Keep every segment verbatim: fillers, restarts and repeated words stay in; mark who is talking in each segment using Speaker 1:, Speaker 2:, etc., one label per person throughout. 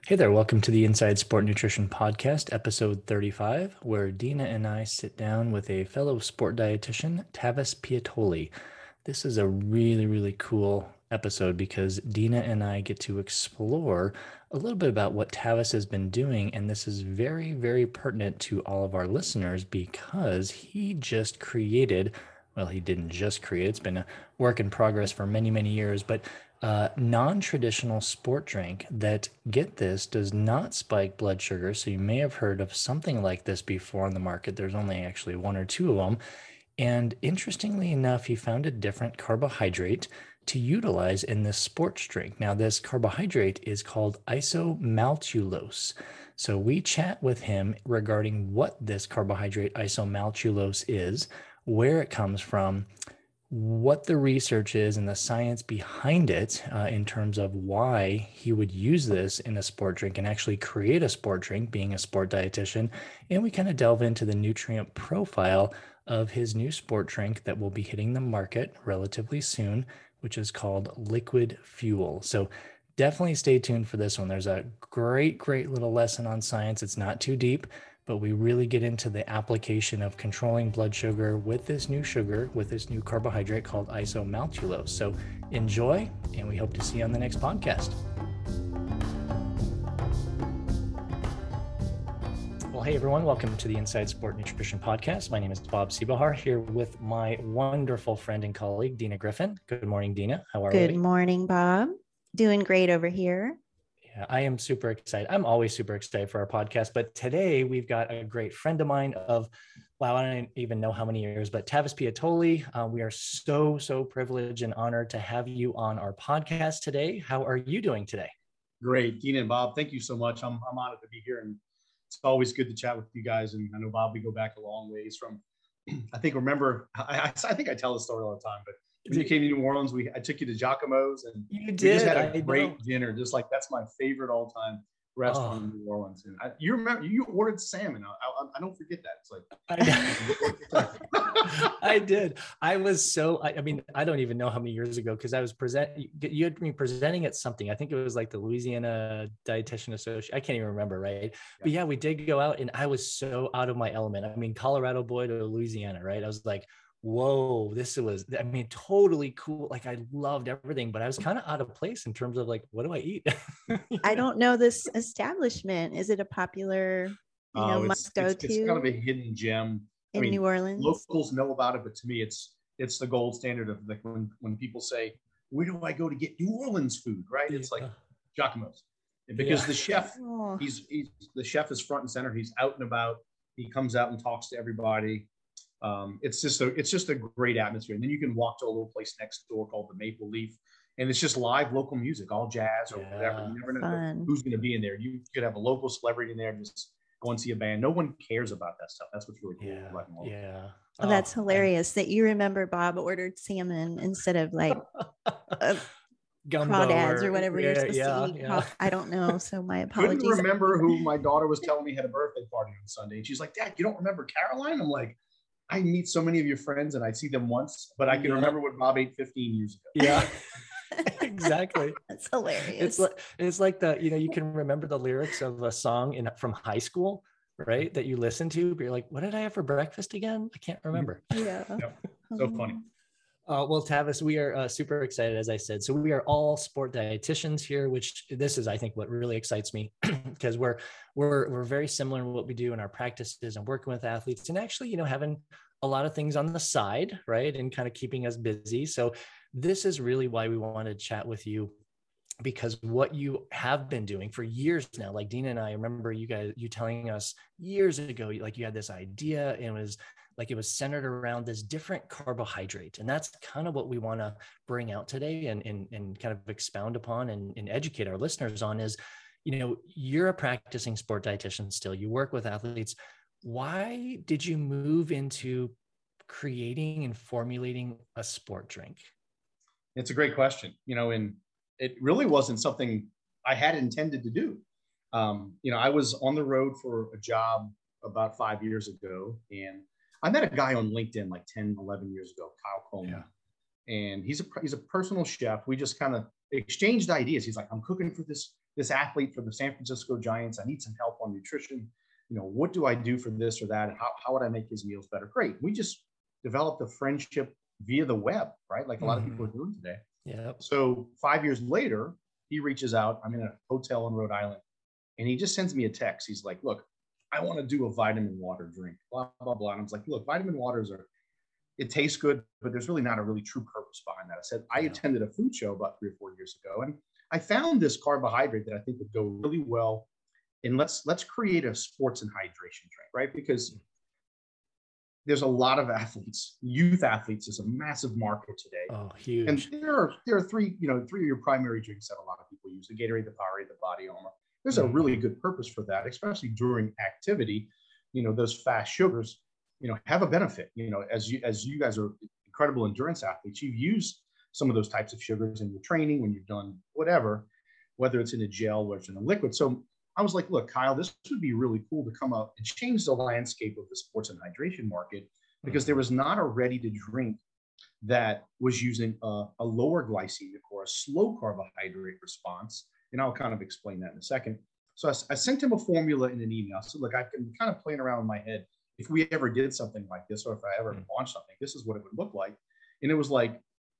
Speaker 1: Hey there, welcome to the Inside Sport Nutrition Podcast, episode thirty-five, where Dina and I sit down with a fellow sport dietitian, Tavis Piatoli. This is a really, really cool episode because Dina and I get to explore a little bit about what Tavis has been doing, and this is very, very pertinent to all of our listeners because he just created, well, he didn't just create, it's been a work in progress for many, many years, but uh, non-traditional sport drink that, get this, does not spike blood sugar. So you may have heard of something like this before on the market. There's only actually one or two of them. And interestingly enough, he found a different carbohydrate to utilize in this sports drink. Now, this carbohydrate is called isomaltulose. So we chat with him regarding what this carbohydrate isomaltulose is, where it comes from, what the research is and the science behind it uh, in terms of why he would use this in a sport drink and actually create a sport drink, being a sport dietitian. And we kind of delve into the nutrient profile of his new sport drink that will be hitting the market relatively soon, which is called Liquid Fuel. So definitely stay tuned for this one. There's a great, great little lesson on science. It's not too deep, but we really get into the application of controlling blood sugar with this new sugar, with this new carbohydrate called isomaltulose. So enjoy, and we hope to see you on the next podcast. Well, hey everyone, welcome to the Inside Sport Nutrition Podcast. My name is Bob Siebehar, here with my wonderful friend and colleague, Dina Griffin. Good morning, Dina. How are
Speaker 2: Good
Speaker 1: we?
Speaker 2: Good morning, Bob. Doing great over here.
Speaker 1: Yeah, I am super excited. I'm always super excited for our podcast, but today we've got a great friend of mine of, wow, I don't even know how many years, but Tavis Piatoli. Uh, we are so, so privileged and honored to have you on our podcast today. How are you doing today?
Speaker 3: Great, Dina and Bob, thank you so much. I'm, I'm honored to be here, and it's always good to chat with you guys. And I know, Bob, we go back a long ways from, I think, remember, I, I think I tell this story all the time, but when you came to New Orleans, we I took you to Giacomo's, and
Speaker 1: you did.
Speaker 3: We just had a
Speaker 1: I
Speaker 3: great
Speaker 1: know.
Speaker 3: dinner. Just like, that's my favorite all time restaurant oh. in New Orleans. And I, you remember you ordered salmon. I, I, I don't forget that. It's like
Speaker 1: I, I did. I was so. I, I mean, I don't even know how many years ago, because I was present. You had me presenting at something. I think it was like the Louisiana Dietitian Association. I can't even remember, right? Yeah. But yeah, we did go out, and I was so out of my element. I mean, Colorado boy to Louisiana, right? I was like, whoa, this was, I mean, totally cool. Like, I loved everything, but I was kind of out of place in terms of like, what do I eat?
Speaker 2: I don't know this establishment. Is it a popular, you know,
Speaker 3: oh,
Speaker 2: must go
Speaker 3: it's,
Speaker 2: to?
Speaker 3: It's kind of a hidden gem
Speaker 2: in I mean, New Orleans.
Speaker 3: Locals know about it, but to me, it's it's the gold standard of like when when people say, where do I go to get New Orleans food? Right? It's like Giacomo's, because yeah. the chef, oh. he's he's the chef is front and center. He's out and about. He comes out and talks to everybody. Um, it's just a it's just a great atmosphere. And then you can walk to a little place next door called the Maple Leaf, and it's just live local music, all jazz or yeah. whatever. You never know Fun. who's going to be in there. You could have a local celebrity in there and just go and see a band. No one cares about that stuff. That's what's really cool.
Speaker 1: Yeah, yeah.
Speaker 2: Oh, that's hilarious that you remember Bob ordered salmon instead of like uh, crawdads or, or whatever yeah, you're supposed yeah, to eat. Yeah. I don't know. So my apologies.
Speaker 3: I couldn't remember who my daughter was telling me had a birthday party on Sunday. And she's like, Dad, you don't remember Caroline? I'm like, I meet so many of your friends and I see them once, but I can yeah. remember what Bob ate fifteen years ago.
Speaker 1: Yeah, exactly.
Speaker 2: That's hilarious.
Speaker 1: It's like, it's like the, you know, you can remember the lyrics of a song in from high school, right? That you listen to, but you're like, what did I have for breakfast again? I can't remember.
Speaker 2: Yeah.
Speaker 3: yeah. So funny.
Speaker 1: Uh, well, Tavis, we are uh, super excited, as I said. So we are all sport dietitians here, which this is, I think, what really excites me, because we're we're we're very similar in what we do in our practices and working with athletes, and actually, you know, having a lot of things on the side, right, and kind of keeping us busy. So this is really why we wanted to chat with you, because what you have been doing for years now, like Dina and I remember you guys, you telling us years ago, like you had this idea, and it was like it was centered around this different carbohydrate. And that's kind of what we want to bring out today and, and, and kind of expound upon and, and educate our listeners on is, you know, you're a practicing sport dietitian still, you work with athletes. Why did you move into creating and formulating a sport drink?
Speaker 3: It's a great question, you know, and it really wasn't something I had intended to do. Um, you know, I was on the road for a job about five years ago, and I met a guy on LinkedIn like ten, eleven years ago, Kyle Coleman. Yeah. And he's a, he's a personal chef. We just kind of exchanged ideas. He's like, I'm cooking for this this athlete for the San Francisco Giants. I need some help on nutrition. You know, what do I do for this or that? How, how would I make his meals better? Great. We just developed a friendship via the web, right? Like a lot mm-hmm. of people are doing today.
Speaker 1: Yeah.
Speaker 3: So five years later, he reaches out. I'm in a hotel in Rhode Island, and he just sends me a text. He's like, look, I want to do a vitamin water drink, blah, blah, blah. And I was like, look, vitamin waters are, it tastes good, but there's really not a really true purpose behind that. I said, I yeah. attended a food show about three or four years ago, and I found this carbohydrate that I think would go really well. And let's, let's create a sports and hydration drink, right? Because there's a lot of athletes, youth athletes is a massive market today.
Speaker 1: Oh, huge.
Speaker 3: And there are, there are three, you know, three of your primary drinks that a lot of people use, the Gatorade, the Powerade, the Body Armor. There's a really good purpose for that, especially during activity. You know, those fast sugars, you know, have a benefit. You know, as you as you guys are incredible endurance athletes, you've used some of those types of sugars in your training when you've done whatever, whether it's in a gel or it's in a liquid. So I was like, look, Kyle, this would be really cool to come up and change the landscape of the sports and hydration market, because there was not a ready to drink that was using a, a lower glycemic or a slow carbohydrate response. And I'll kind of explain that in a second. So I, I sent him a formula in an email. So look, I've been kind of playing around in my head. If we ever did something like this, or if I ever mm. launched something, this is what it would look like. And it was like,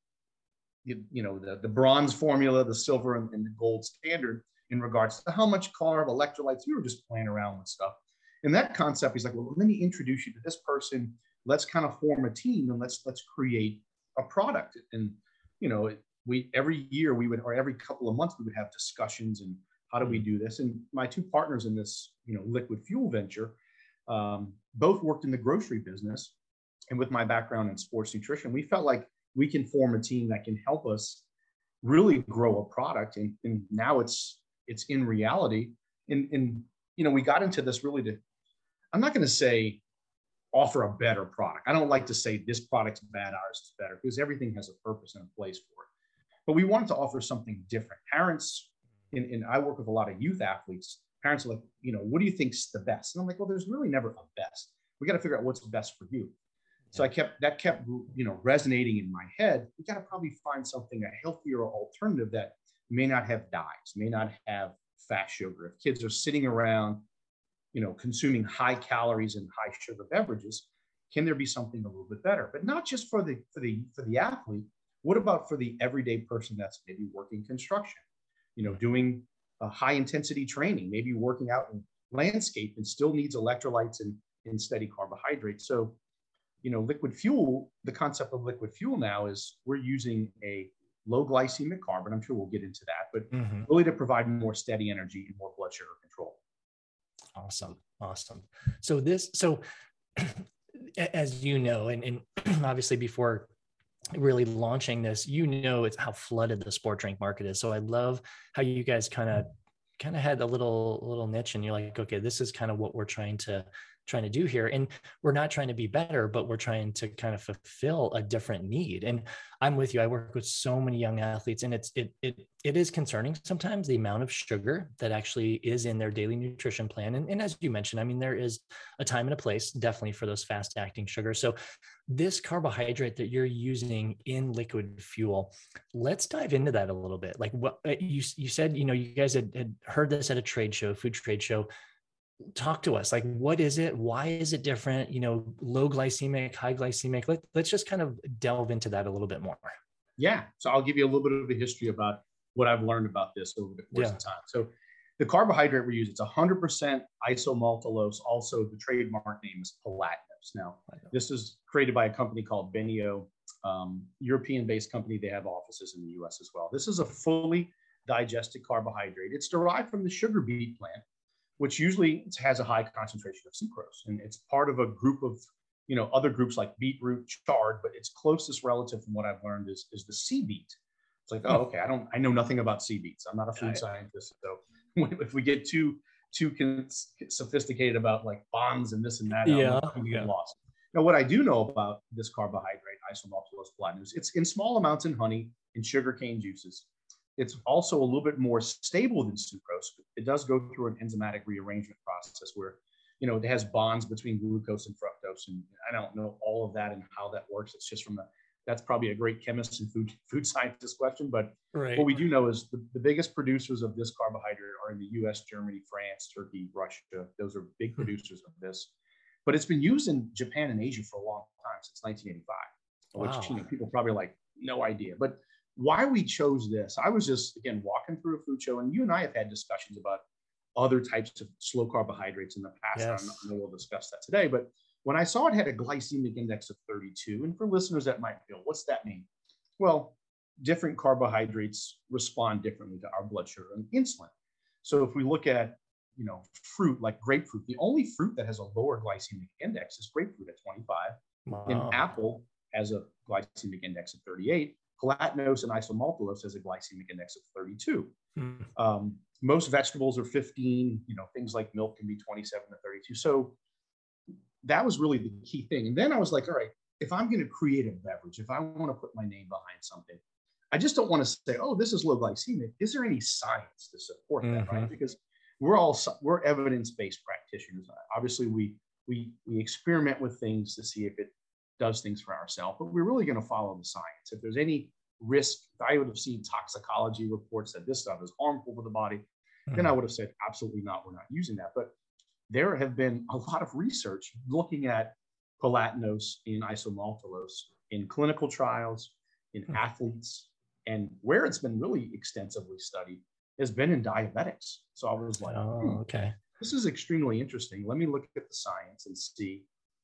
Speaker 3: you, you know, the, the bronze formula, the silver, and, and the gold standard in regards to how much carb, electrolytes. We were just playing around with stuff. And that concept, he's like, well, let me introduce you to this person. Let's kind of form a team, and let's let's create a product. And, you know, we every year we would, or every couple of months, we would have discussions and how do we do this? And my two partners in this, you know, liquid fuel venture, um, both worked in the grocery business. And with my background in sports nutrition, we felt like we can form a team that can help us really grow a product. And, and now it's it's in reality. And, and, you know, we got into this really to, I'm not going to say offer a better product. I don't like to say this product's bad, ours is better, because everything has a purpose and a place for it. But we wanted to offer something different. Parents, and, and I work with a lot of youth athletes, parents are like, you know, what do you think's the best? And I'm like, well, there's really never a best. We got to figure out what's best for you. So I kept, that kept, you know, resonating in my head. We got to probably find something, a healthier alternative that may not have dyes, may not have fast sugar. If kids are sitting around, you know, consuming high calories and high sugar beverages, can there be something a little bit better? But not just for the, for the, for the athlete. What about for the everyday person that's maybe working construction, you know, doing a high intensity training, maybe working out in landscape and still needs electrolytes and, and steady carbohydrates. So, you know, liquid fuel, the concept of liquid fuel now is we're using a low glycemic carb, and I'm sure we'll get into that, but mm-hmm. really to provide more steady energy and more blood sugar control.
Speaker 1: Awesome. Awesome. So this, so as you know, and, and obviously before really launching this, you know, it's how flooded the sport drink market is. So I love how you guys kind of, kind of had a little, little niche, and you're like, okay, this is kind of what we're trying to, trying to do here. And we're not trying to be better, but we're trying to kind of fulfill a different need. And I'm with you. I work with so many young athletes, and it's, it, it, it is concerning sometimes the amount of sugar that actually is in their daily nutrition plan. And, and as you mentioned, I mean, there is a time and a place definitely for those fast acting sugars. So this carbohydrate that you're using in liquid fuel, let's dive into that a little bit. Like what you, you said, you know, you guys had, had heard this at a trade show, food trade show. Talk to us. Like, what is it? Why is it different? You know, low glycemic, high glycemic. Let, let's just kind of delve into that a little bit more.
Speaker 3: Yeah. So I'll give you a little bit of a history about what I've learned about this over the course yeah. of time. So the carbohydrate we use, it's one hundred percent isomaltulose. Also, the trademark name is Palatinus. Now, this is created by a company called Benio, um, European-based company. They have offices in the U S as well. This is a fully digested carbohydrate. It's derived from the sugar beet plant, which usually has a high concentration of sucrose. And it's part of a group of, you know, other groups like beetroot, chard, but its closest relative from what I've learned is, is the sea beet. It's like, oh, okay, I don't, I know nothing about sea beets. I'm not a food scientist. So if we get too, too sophisticated about like bonds and this and that,
Speaker 1: yeah,
Speaker 3: I'm
Speaker 1: yeah.
Speaker 3: get lost. Now, what I do know about this carbohydrate, isomaltulose palatinus, it's in small amounts in honey and sugarcane juices. It's also a little bit more stable than sucrose. It does go through an enzymatic rearrangement process where, you know, it has bonds between glucose and fructose. And I don't know all of that and how that works. It's just from a that's probably a great chemist and food food scientist question. But
Speaker 1: right.
Speaker 3: what we do know is the, the biggest producers of this carbohydrate are in the U S, Germany, France, Turkey, Russia. Those are big producers of this. But it's been used in Japan and Asia for a long time, since nineteen eighty-five, wow. which, you know, people probably like, no idea. But why we chose this, I was just, again, walking through a food show, and you and I have had discussions about other types of slow carbohydrates in the past.
Speaker 1: Yes.
Speaker 3: I know we'll discuss that today, but when I saw it had a glycemic index of thirty-two, and for listeners that might feel, what's that mean? Well, different carbohydrates respond differently to our blood sugar and insulin. So if we look at, you know, fruit like grapefruit, the only fruit that has a lower glycemic index is grapefruit at twenty-five.
Speaker 1: Wow.
Speaker 3: And apple has a glycemic index of thirty-eight. Gelatinose and isomaltulose has a glycemic index of thirty-two. Mm. Um, most vegetables are fifteen, you know, things like milk can be twenty-seven to thirty-two. So that was really the key thing. And then I was like, all right, if I'm going to create a beverage, if I want to put my name behind something, I just don't want to say, oh, this is low glycemic. Is there any science to support mm-hmm. that, right? Because we're all, we're evidence-based practitioners. Obviously, we, we, we experiment with things to see if it does things for ourselves, but we're really going to follow the science. If there's any risk, if I would have seen toxicology reports that this stuff is harmful to the body, mm-hmm. then I would have said, absolutely not, we're not using that. But there have been a lot of research looking at gelatinose in isomaltulose in clinical trials, in mm-hmm. athletes, and where it's been really extensively studied has been in diabetics. So I was like,
Speaker 1: oh,
Speaker 3: hmm,
Speaker 1: okay,
Speaker 3: this is extremely interesting. Let me look at the science and see,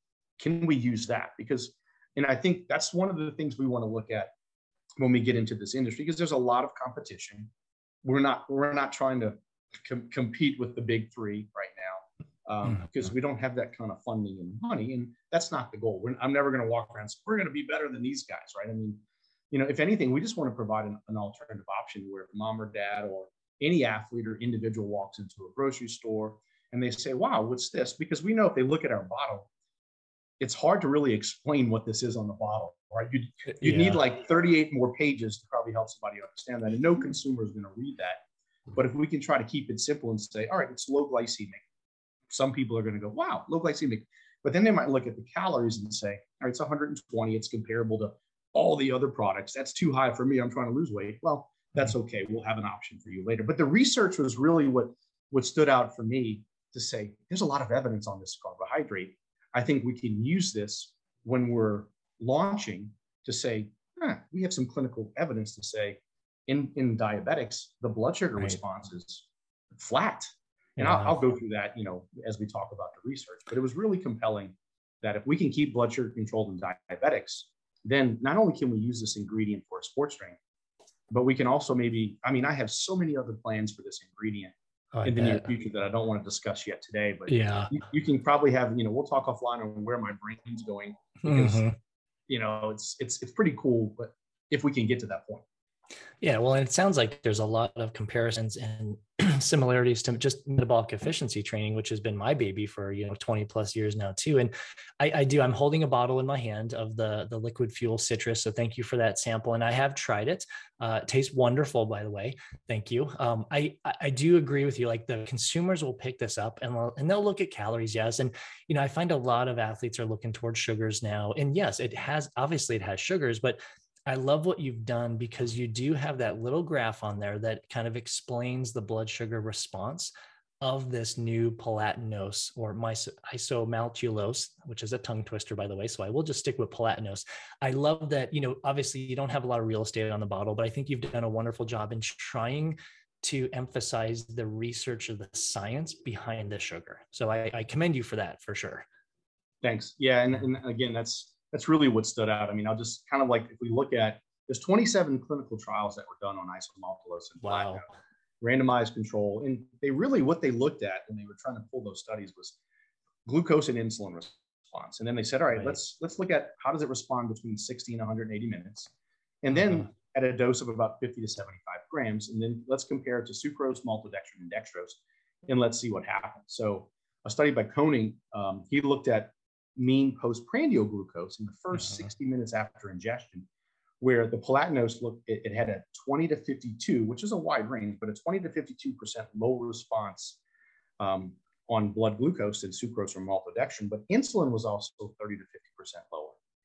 Speaker 3: can we use that? Because, and I think that's one of the things we want to look at when we get into this industry, because there's a lot of competition. We're not, we're not trying to com- compete with the big three right now. Um, because mm-hmm. we don't have that kind of funding and money, and that's not the goal. We're, I'm never going to walk around and say, we're going to be better than these guys, right? I mean, you know, if anything, we just want to provide an, an alternative option where if mom or dad or any athlete or individual walks into a grocery store and they say, wow, what's this? Because we know if they look at our bottle, it's hard to really explain what this is on the bottle, right? You'd, you'd yeah. need like thirty-eight more pages to probably help somebody understand that, and no consumer is going to read that. But if we can try to keep it simple and say, all right, it's low glycemic, some people are going to go, wow, low glycemic. But then they might look at the calories and say, all right, it's one hundred twenty. It's comparable to all the other products. That's too high for me. I'm trying to lose weight. Well, that's okay. We'll have an option for you later. But the research was really what, what stood out for me to say, there's a lot of evidence on this carbohydrate. I think we can use this when we're launching to say, huh, we have some clinical evidence to say in, in diabetics, the blood sugar right. response is flat. And yeah. I'll, I'll go through that, you know, as we talk about the research. But it was really compelling that if we can keep blood sugar controlled in diabetics, then not only can we use this ingredient for a sports drink, but we can also maybe, I mean, I have so many other plans for this ingredient oh, in the near future that I don't want to discuss yet today. But
Speaker 1: yeah,
Speaker 3: you, you can probably have, you know, we'll talk offline on where my brain's going because, mm-hmm. you know, it's it's it's pretty cool. But if we can get to that point.
Speaker 1: Yeah, well, and it sounds like there's a lot of comparisons and similarities to just metabolic efficiency training, which has been my baby for, you know, twenty plus years now too. And I, I do, I'm holding a bottle in my hand of the, the liquid fuel citrus. So thank you for that sample. And I have tried it. Uh, it tastes wonderful, by the way. Thank you. Um, I, I do agree with you. Like the consumers will pick this up and they'll, and they'll look at calories. Yes. And, you know, I find a lot of athletes are looking towards sugars now. And yes, it has, obviously it has sugars, but I love what you've done because you do have that little graph on there that kind of explains the blood sugar response of this new palatinose or isomaltulose, which is a tongue twister, by the way. So I will just stick with palatinose. I love that, you know, obviously you don't have a lot of real estate on the bottle, but I think you've done a wonderful job in trying to emphasize the research of the science behind the sugar. So I, I commend you for that, for sure.
Speaker 3: Thanks. Yeah. And, and again, that's, That's really what stood out. I mean, I'll just kind of like, if we look at, there's twenty-seven clinical trials that were done on isomaltulose and wow. randomized control. And they really, what they looked at when they were trying to pull those studies was glucose and insulin response. And then they said, all right, right. let's, let's look at how does it respond between sixty and one hundred eighty minutes. And then uh-huh. at a dose of about fifty to seventy-five grams. And then let's compare it to sucrose, maltodextrin, and dextrose, and let's see what happens. So a study by Koenig, um, he looked at mean postprandial glucose in the first uh-huh. sixty minutes after ingestion, where the palatinose looked, it, it had a twenty to fifty-two, which is a wide range, but a twenty to fifty-two percent lower response um, on blood glucose than sucrose or maltodextrin, but insulin was also thirty to fifty percent lower.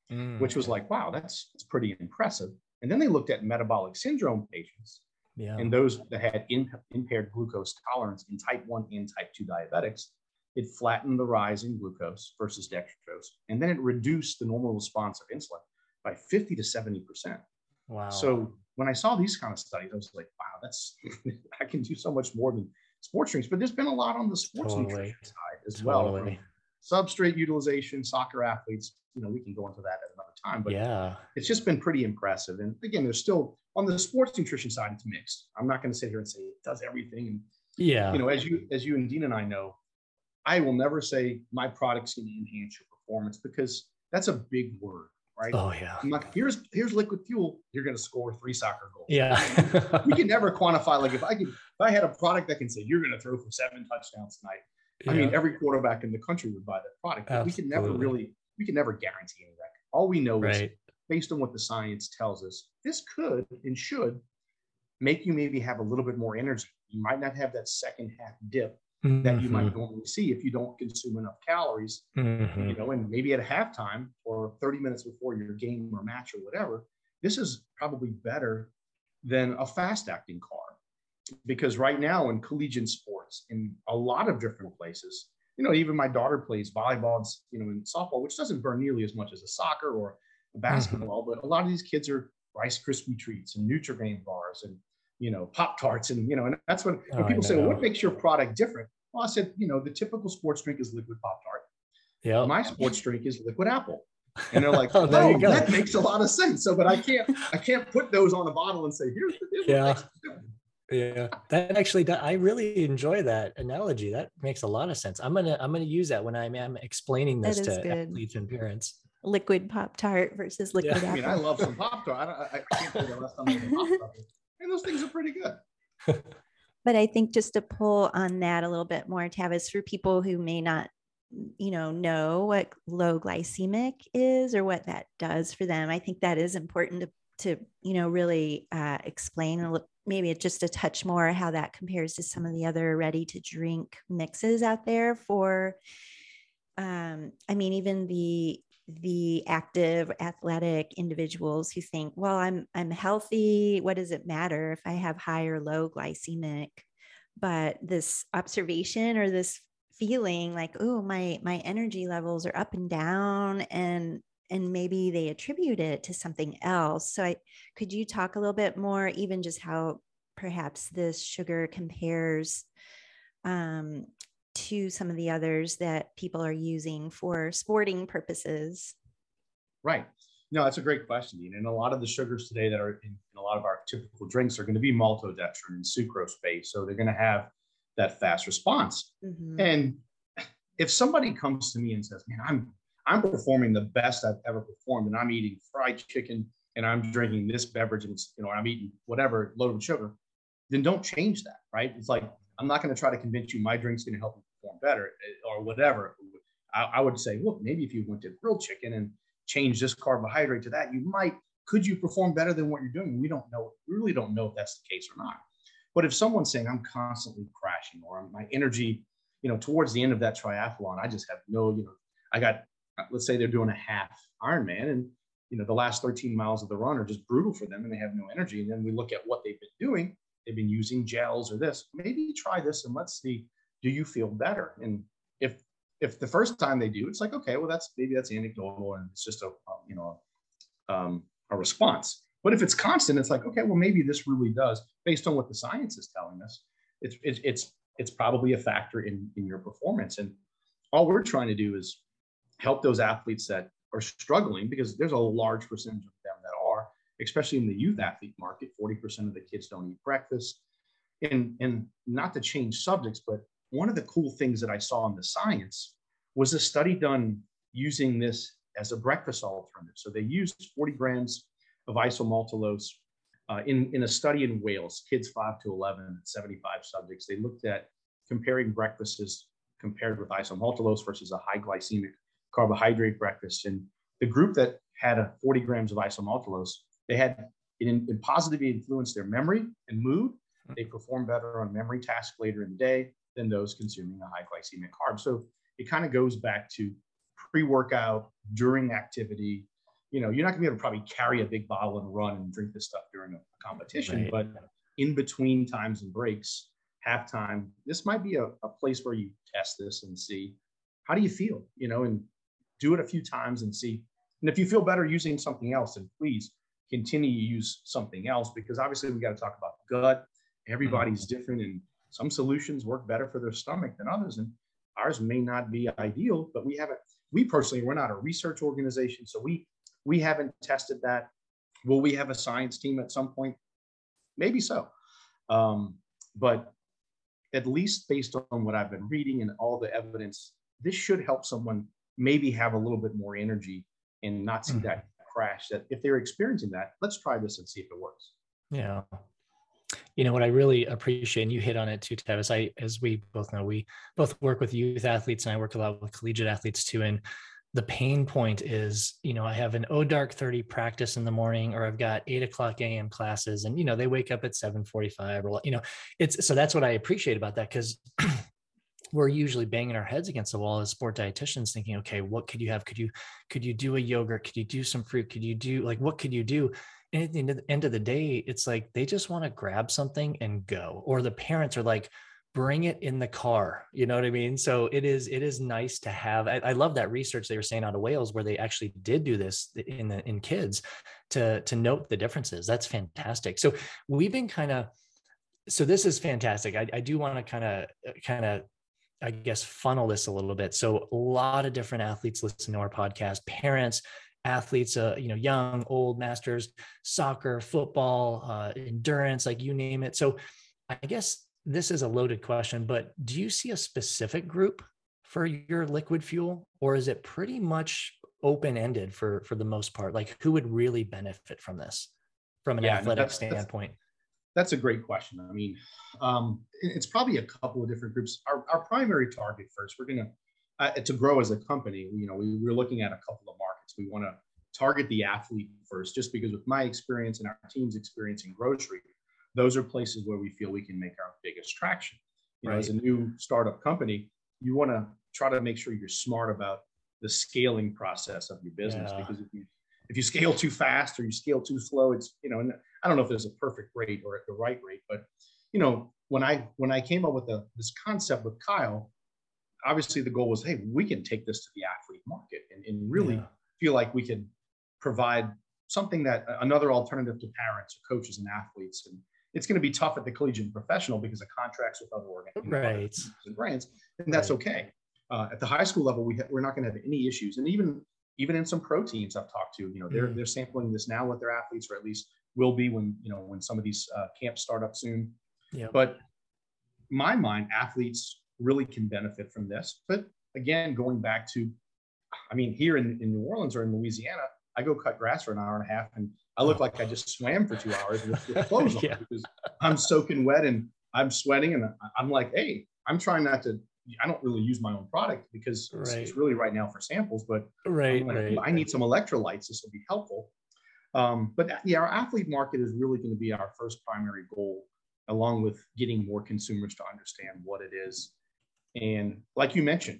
Speaker 3: mm-hmm. which was like, wow, that's, that's pretty impressive. And then they looked at metabolic syndrome patients, yeah. and those that had in, impaired glucose tolerance in type one and type two diabetics. It flattened the rise in glucose versus dextrose, and then it reduced the normal response of insulin by fifty to seventy percent.
Speaker 1: Wow.
Speaker 3: So when I saw these kind of studies, I was like, wow, that's, I can do so much more than sports drinks. But there's been a lot on the sports totally. nutrition side as totally. well. Substrate utilization, soccer athletes, you know, we can go into that at another time, but
Speaker 1: yeah,
Speaker 3: it's just been pretty impressive. And again, there's still, on the sports nutrition side, it's mixed. I'm not going to sit here and say it does everything. And,
Speaker 1: yeah,
Speaker 3: you know, as you, as you and Dean and I know, I will never say my product's going to enhance your performance, because that's a big word, right?
Speaker 1: Oh yeah.
Speaker 3: I'm like, here's, here's liquid fuel. You're going to score three soccer goals.
Speaker 1: Yeah.
Speaker 3: We can never quantify. Like if I could, if I had a product that can say, you're going to throw for seven touchdowns tonight. Yeah. I mean, every quarterback in the country would buy that product, but we can never really, we can never guarantee any of that. All we know right. is based on what the science tells us, this could and should make you maybe have a little bit more energy. You might not have that second half dip mm-hmm. that you might normally see if you don't consume enough calories, mm-hmm. you know, and maybe at halftime or thirty minutes before your game or match or whatever. This is probably better than a fast acting carb, because right now in collegiate sports, in a lot of different places, you know, even my daughter plays volleyball, you know, in softball, which doesn't burn nearly as much as a soccer or a basketball, mm-hmm. but a lot of these kids are Rice Krispie treats and Nutri-Grain bars and, you know, Pop-Tarts. And, you know, and that's when, when oh, people say, well, what makes your product different? Well, I said, you know, the typical sports drink is liquid Pop-Tart. Yeah. My sports drink is liquid apple. And they're like, oh, oh that makes a lot of sense. So, but I can't, I can't put those on a bottle and say, here's the difference.
Speaker 1: Yeah. Yeah, that actually, I really enjoy that analogy. That makes a lot of sense. I'm gonna, I'm gonna use that when I'm, I'm explaining this to good. athletes and parents.
Speaker 2: Liquid Pop-Tart versus liquid
Speaker 3: yeah.
Speaker 2: apple.
Speaker 3: I mean, I love some Pop-Tart. I, don't, I can't think of the last time I had Pop-Tart. And those things are pretty good.
Speaker 2: But I think just to pull on that a little bit more, Tavis, for people who may not, you know, know what low glycemic is or what that does for them, I think that is important to, to you know, really uh, explain a little. Maybe it's just a touch more how that compares to some of the other ready to drink mixes out there for, um, I mean, even the, the active athletic individuals who think, well, I'm, I'm healthy. What does it matter if I have high or low glycemic? But this observation or this feeling like, oh, my, my energy levels are up and down, and and maybe they attribute it to something else. So I, could you talk a little bit more, even just how perhaps this sugar compares um, to some of the others that people are using for sporting purposes?
Speaker 3: Right. No, that's a great question, Dean. And a lot of the sugars today that are in, in a lot of our typical drinks are going to be maltodextrin and sucrose based. So they're going to have that fast response. Mm-hmm. And if somebody comes to me and says, man, I'm I'm performing the best I've ever performed, and I'm eating fried chicken, and I'm drinking this beverage, and it's, you know, I'm eating whatever loaded with sugar, then don't change that, right? It's like, I'm not going to try to convince you my drink's going to help you perform better or whatever. I, I would say, look, maybe if you went to grilled chicken and changed this carbohydrate to that, you might, could you perform better than what you're doing? We don't know. We really don't know if that's the case or not. But if someone's saying I'm constantly crashing, or my energy, you know, towards the end of that triathlon, I just have no, you know, I got, let's say they're doing a half Ironman, and, you know, the last thirteen miles of the run are just brutal for them and they have no energy. And then we look at what they've been doing. They've been using gels or this. Maybe try this and let's see, do you feel better? And if if the first time they do, it's like, okay, well, that's maybe that's anecdotal and it's just a, you know, um, a response. But if it's constant, it's like, okay, well, maybe this really does, based on what the science is telling us, it's it's it's, it's probably a factor in, in your performance. And all we're trying to do is help those athletes that are struggling, because there's a large percentage of them that are, especially in the youth athlete market. forty percent of the kids don't eat breakfast. And, and not to change subjects, but one of the cool things that I saw in the science was a study done using this as a breakfast alternative. So they used forty grams of isomaltulose uh, in, in a study in Wales, kids five to eleven, seventy-five subjects. They looked at comparing breakfasts compared with isomaltulose versus a high glycemic carbohydrate breakfast. And the group that had a forty grams of isomaltulose, they had it, in, it positively influenced their memory and mood. They performed better on memory tasks later in the day than those consuming a high glycemic carb. So it kind of goes back to pre-workout, during activity, you know, you're not gonna be able to probably carry a big bottle and run and drink this stuff during a competition,
Speaker 1: Right.
Speaker 3: but in between times and breaks, halftime, this might be a, a place where you test this and see, how do you feel, you know, and do it a few times and see. And if you feel better using something else, then please continue to use something else, because obviously we got to talk about the gut. Everybody's mm-hmm. different, and some solutions work better for their stomach than others. And ours may not be ideal, but we haven't, we personally, we're not a research organization. So we, we haven't tested that. Will we have a science team at some point? Maybe so. Um, but at least based on what I've been reading and all the evidence, this should help someone maybe have a little bit more energy and not see mm-hmm. that crash. That if they're experiencing that, let's try this and see if it works.
Speaker 1: Yeah. You know, what I really appreciate, and you hit on it too, Tavis, I, as we both know, we both work with youth athletes, and I work a lot with collegiate athletes too. And the pain point is, you know, I have an O dark thirty practice in the morning, or I've got eight o'clock a m classes, and, you know, they wake up at seven forty-five, or, you know, it's, so that's what I appreciate about that. Cause we're usually banging our heads against the wall as sport dietitians thinking, okay, what could you have? Could you, could you do a yogurt? Could you do some fruit? Could you do like, what could you do? And at the end of the day, it's like, they just want to grab something and go, or the parents are like, bring it in the car. You know what I mean? So it is, it is nice to have, I, I love that research they were saying out of Wales, where they actually did do this in the, in kids to, to note the differences. That's fantastic. So we've been kind of, so this is fantastic. I, I do want to kind of, kind of, I guess, funnel this a little bit. So a lot of different athletes listen to our podcast, parents, athletes, uh, you know, young, old, masters, soccer, football, uh, endurance, like you name it. So I guess this is a loaded question, but do you see a specific group for your liquid fuel, or is it pretty much open-ended for, for the most part? Like, who would really benefit from this from an yeah, athletic no, that's, standpoint?
Speaker 3: That's, that's a great question. I mean, um, it's probably a couple of different groups. Our, our primary target first, we're going to, uh, to grow as a company, you know, we, we're looking at a couple of markets. We want to target the athlete first, just because with my experience and our team's experience in grocery, those are places where we feel we can make our biggest traction. You know, right. As a new startup company, you want to try to make sure you're smart about the scaling process of your business, yeah. because if you if you scale too fast or you scale too slow, it's, you know, and I don't know if there's a perfect rate or at the right rate, but, you know, when I when I came up with the, this concept with Kyle, obviously the goal was, hey, we can take this to the athlete market and, and really yeah. feel like we can provide something that another alternative to parents or coaches and athletes. And it's going to be tough at the collegiate and professional because of contracts with other organizations
Speaker 1: right.
Speaker 3: and brands, and that's right. okay. Uh, at the high school level, we ha- we're not going to have any issues. And even even in some pro teams I've talked to, you know, they're mm. they're sampling this now with their athletes, or at least will be when, you know, when some of these uh, camps start up soon.
Speaker 1: Yeah.
Speaker 3: But in my mind, athletes really can benefit from this. But again, going back to, I mean, here in, in New Orleans or in Louisiana, I go cut grass for an hour and a half, and I look like I just swam for two hours with, with clothes yeah. on, because I'm soaking wet and I'm sweating, and I'm like, hey, I'm trying not to. I don't really use my own product because right. it's, it's really right now for samples, but
Speaker 1: right,
Speaker 3: like,
Speaker 1: right.
Speaker 3: I need some electrolytes. This will be helpful. Um, but yeah, our athlete market is really going to be our first primary goal, along with getting more consumers to understand what it is. And like you mentioned,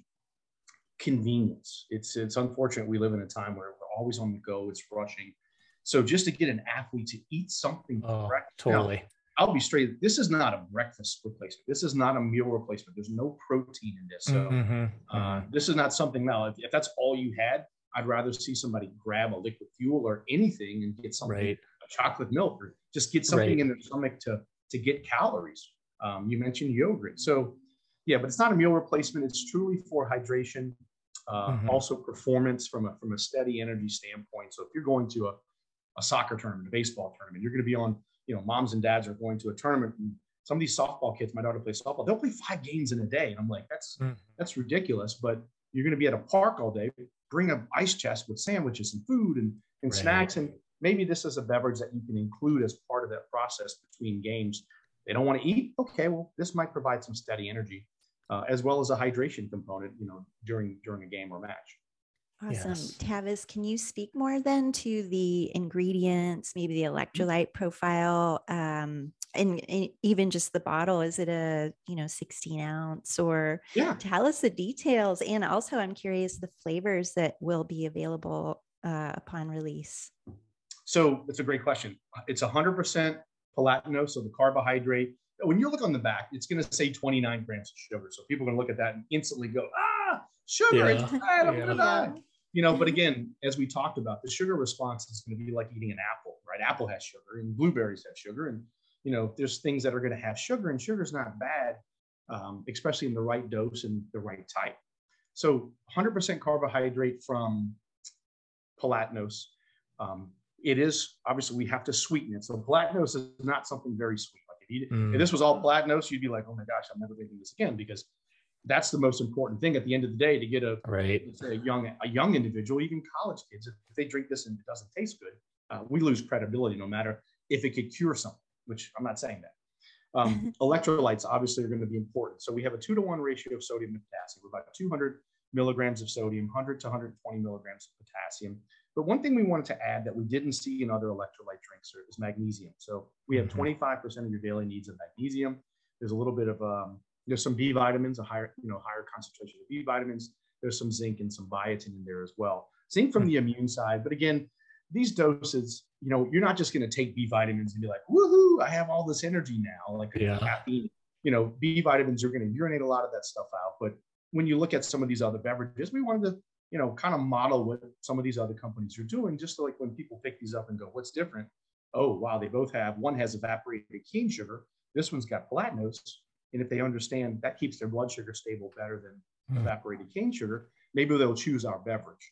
Speaker 3: convenience. It's it's unfortunate we live in a time where we're always on the go. It's rushing. So just to get an athlete to eat something
Speaker 1: oh,
Speaker 3: correct.
Speaker 1: Totally.
Speaker 3: Now, I'll be straight. This is not a breakfast replacement. This is not a meal replacement. There's no protein in this. So
Speaker 1: mm-hmm,
Speaker 3: uh,
Speaker 1: mm-hmm.
Speaker 3: this is not something now. If, if that's all you had, I'd rather see somebody grab a liquid fuel or anything and get something,
Speaker 1: right.
Speaker 3: a chocolate milk, or just get something
Speaker 1: right.
Speaker 3: in their stomach to, to get calories. Um, you mentioned yogurt. So yeah, but it's not a meal replacement. It's truly for hydration. Uh, mm-hmm. Also performance from a, from a steady energy standpoint. So if you're going to a, a soccer tournament, a baseball tournament, you're going to be on, you know, moms and dads are going to a tournament, and some of these softball kids, my daughter plays softball, they'll play five games in a day. And I'm like, that's, mm. that's ridiculous, but you're going to be at a park all day, bring an ice chest with sandwiches and food and, and
Speaker 1: right.
Speaker 3: snacks. And maybe this is a beverage that you can include as part of that process between games. They don't want to eat. Okay, well, this might provide some steady energy, uh, as well as a hydration component, you know, during, during a game or match.
Speaker 2: Awesome.
Speaker 1: Yes.
Speaker 2: Tavis, can you speak more then to the ingredients, maybe the electrolyte profile, um, and, and even just the bottle? Is it a, you know, sixteen ounce, or
Speaker 3: yeah.
Speaker 2: tell us the details? And also I'm curious the flavors that will be available uh, upon release?
Speaker 3: So that's a great question. It's one hundred percent palatinose, so the carbohydrate. When you look on the back, it's going to say twenty-nine grams of sugar. So people are going to look at that and instantly go, ah, sugar,
Speaker 1: Yeah.
Speaker 3: it's bad, I'm
Speaker 1: Yeah.
Speaker 3: going to die. You know, but again, as we talked about, the sugar response is going to be like eating an apple, right? Apple has sugar and blueberries have sugar. And, you know, there's things that are going to have sugar, and sugar is not bad, um, especially in the right dose and the right type. So one hundred percent carbohydrate from palatinose. Um, it is, obviously, we have to sweeten it. So palatinose is not something very sweet. Like if, you,
Speaker 1: Mm.
Speaker 3: if this was all palatinose, you'd be like, oh my gosh, I'm never going to do this again, because that's the most important thing at the end of the day, to get a,
Speaker 1: Right.
Speaker 3: let's say a young a young individual, even college kids, if they drink this and it doesn't taste good, uh, we lose credibility no matter if it could cure something, which I'm not saying that. Um, electrolytes obviously are going to be important. So we have a two to one ratio of sodium and potassium. We're about two hundred milligrams of sodium, one hundred to one hundred twenty milligrams of potassium. But one thing we wanted to add that we didn't see in other electrolyte drinks is magnesium. So we have
Speaker 1: Mhm.
Speaker 3: twenty-five percent of your daily needs of magnesium. There's a little bit of um, there's some B vitamins, a higher, you know, higher concentration of B vitamins. There's some zinc and some biotin in there as well. Zinc from the immune side. But again, these doses, you know, you're not just going to take B vitamins and be like, woohoo, I have all this energy now, like
Speaker 1: Yeah.
Speaker 3: caffeine. You know, B vitamins are going to urinate a lot of that stuff out. But when you look at some of these other beverages, we wanted to, you know, kind of model what some of these other companies are doing, just so like when people pick these up and go, what's different? Oh, wow, they both have, one has evaporated cane sugar. This one's got palatinose. And if they understand that keeps their blood sugar stable better than
Speaker 1: Mm.
Speaker 3: evaporated cane sugar, maybe they'll choose our beverage.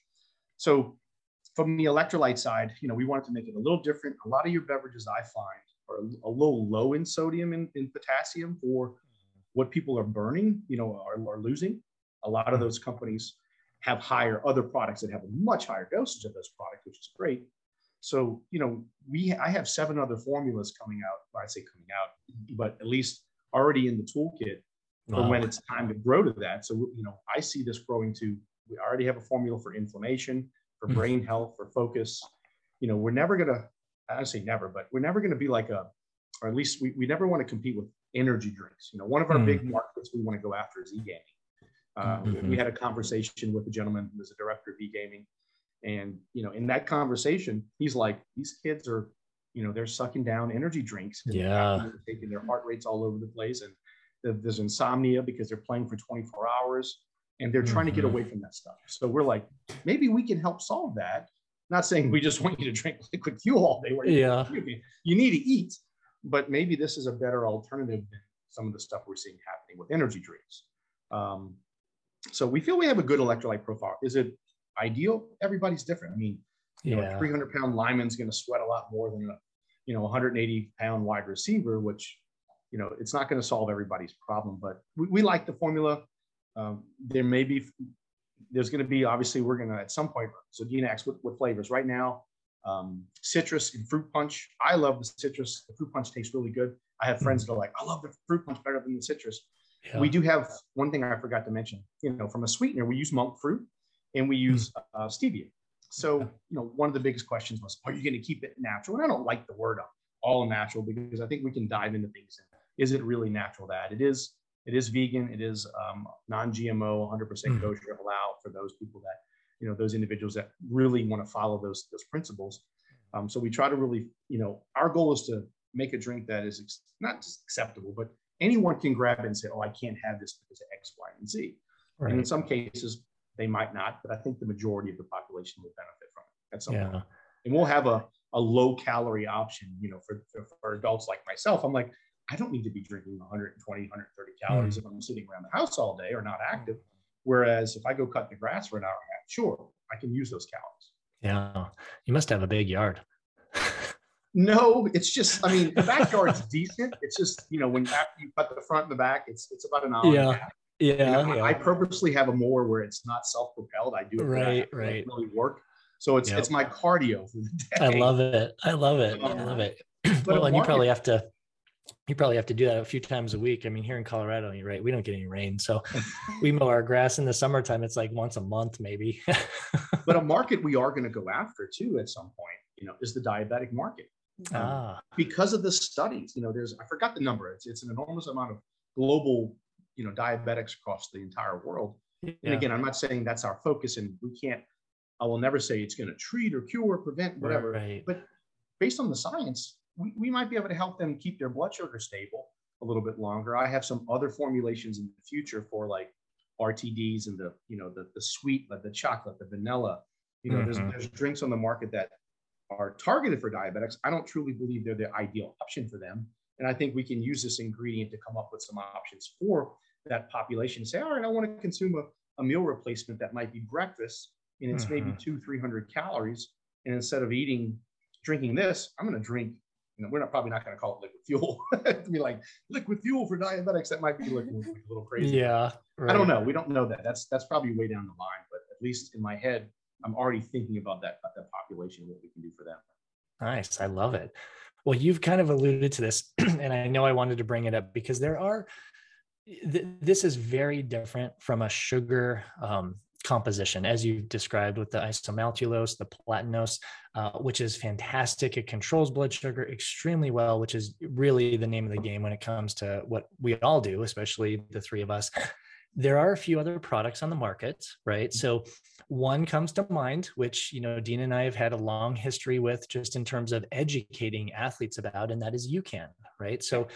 Speaker 3: So from the electrolyte side, you know, we wanted to make it a little different. A lot of your beverages, I find, are a little low in sodium and in potassium for what people are burning, you know, are, are losing. A lot of those companies have higher other products that have a much higher dosage of those products, which is great. So, you know, we I have seven other formulas coming out. Well, I say coming out, but at least already in the toolkit for
Speaker 1: Wow.
Speaker 3: when it's time to grow to that. So, you know, I see this growing to, we already have a formula for inflammation, for
Speaker 1: Mm.
Speaker 3: brain health, for focus. You know, we're never going to, I don't say never, but we're never going to be like a, or at least we, we never want to compete with energy drinks. You know, one of our
Speaker 1: Mm.
Speaker 3: big markets we want to go after is e-gaming. Uh,
Speaker 1: Mhm.
Speaker 3: We had a conversation with a gentleman who was a director of e-gaming. And, you know, in that conversation, he's like, these kids are, you know, they're sucking down energy drinks. And
Speaker 1: Yeah.
Speaker 3: they're taking their heart rates all over the place. And there's insomnia because they're playing for twenty-four hours and they're trying to get
Speaker 1: Mhm.
Speaker 3: away from that stuff. So we're like, maybe we can help solve that. Not saying we just want you to drink liquid fuel all day. Where you,
Speaker 1: Yeah.
Speaker 3: you need to eat, but maybe this is a better alternative than some of the stuff we're seeing happening with energy drinks. Um, so we feel we have a good electrolyte profile. Is it ideal? Everybody's different. I mean, you know, a
Speaker 1: Yeah.
Speaker 3: three hundred pound lineman's going to sweat a lot more than a, you know, one hundred eighty pound wide receiver, which, you know, it's not going to solve everybody's problem, but we, we like the formula. Um, there may be, there's going to be, obviously we're going to, at some point, so Dina asks what, what flavors right now, um, citrus and fruit punch. I love the citrus. The fruit punch tastes really good. I have friends that are like, I love the fruit punch better than the citrus.
Speaker 1: Yeah.
Speaker 3: We do have one thing I forgot to mention, you know, from a sweetener, we use monk fruit and we use uh, stevia. So, you know, one of the biggest questions was, are you going to keep it natural? And I don't like the word all natural, because I think we can dive into things. Is it really natural that it is, it is vegan, it is um, non-G M O, one hundred percent kosher halal for those people that, you know, those individuals that really want to follow those, those principles. Um, so we try to really, you know, our goal is to make a drink that is ex- not just acceptable, but anyone can grab it and say, oh, I can't have this because of X, Y, and Z.
Speaker 1: Right.
Speaker 3: And in some cases, they might not, but I think the majority of the population will benefit from it at some
Speaker 1: Yeah.
Speaker 3: point. And we'll have a, a low calorie option, you know, for, for, for adults like myself. I'm like, I don't need to be drinking one hundred twenty, one hundred thirty calories
Speaker 1: Mm.
Speaker 3: if I'm sitting around the house all day or not active. Whereas if I go cut the grass for an hour and a half, sure, I can use those calories.
Speaker 1: Yeah. You must have a big yard.
Speaker 3: No, it's just, I mean, the backyard's decent. It's just, you know, when after you cut the front and the back, it's it's about an hour and a
Speaker 1: Yeah.
Speaker 3: half.
Speaker 1: Yeah.
Speaker 3: And I,
Speaker 1: yeah.
Speaker 3: I purposely have a mower where it's not self-propelled. I do it where I
Speaker 1: Right,
Speaker 3: have to, like,
Speaker 1: right.
Speaker 3: really work. So it's
Speaker 1: Yep.
Speaker 3: it's my cardio for the day.
Speaker 1: I love it. I love it. I
Speaker 3: Um,
Speaker 1: love it.
Speaker 3: but
Speaker 1: Well,
Speaker 3: a
Speaker 1: and you probably
Speaker 3: market-
Speaker 1: have to, you probably have to do that a few times a week. I mean, here in Colorado, you're right, we don't get any rain. So we mow our grass in the summertime. It's like once a month, maybe.
Speaker 3: But a market we are going to go after too at some point, you know, is the diabetic market. Um,
Speaker 1: ah,
Speaker 3: because of the studies, you know, there's, I forgot the number. It's, it's an enormous amount of global, you know, diabetics across the entire world.
Speaker 1: yeah.
Speaker 3: And again, I'm not saying that's our focus and we can't I will never say it's going to treat or cure, prevent, whatever.
Speaker 1: Right.
Speaker 3: But based on the science, we, we might be able to help them keep their blood sugar stable a little bit longer. I have some other formulations in the future for like R T Ds and the, you know, the, the sweet, like the chocolate, the vanilla, you know, mm-hmm. there's, there's drinks on the market that are targeted for diabetics. I don't truly believe they're the ideal option for them. And I think we can use this ingredient to come up with some options for that population. Say, all right, I want to consume a, a meal replacement that might be breakfast, and it's mm-hmm. maybe two, three hundred calories. And instead of eating, drinking this, I'm going to drink, you know, we're not probably not going to call it liquid fuel. To be like liquid fuel for diabetics, that might be looking like a little crazy.
Speaker 1: Yeah. Right.
Speaker 3: I don't know. We don't know that. That's, that's probably way down the line, but at least in my head, I'm already thinking about that, that population, what we can do for them.
Speaker 1: Nice. I love it. Well, you've kind of alluded to this, and I know I wanted to bring it up because there are, th- this is very different from a sugar um, composition, as you described with the isomaltulose, the platinose, uh, which is fantastic. It controls blood sugar extremely well, which is really the name of the game when it comes to what we all do, especially the three of us. There are a few other products on the market, right? So one comes to mind, which, you know, Dean and I have had a long history with just in terms of educating athletes about, and that is UCAN, right? So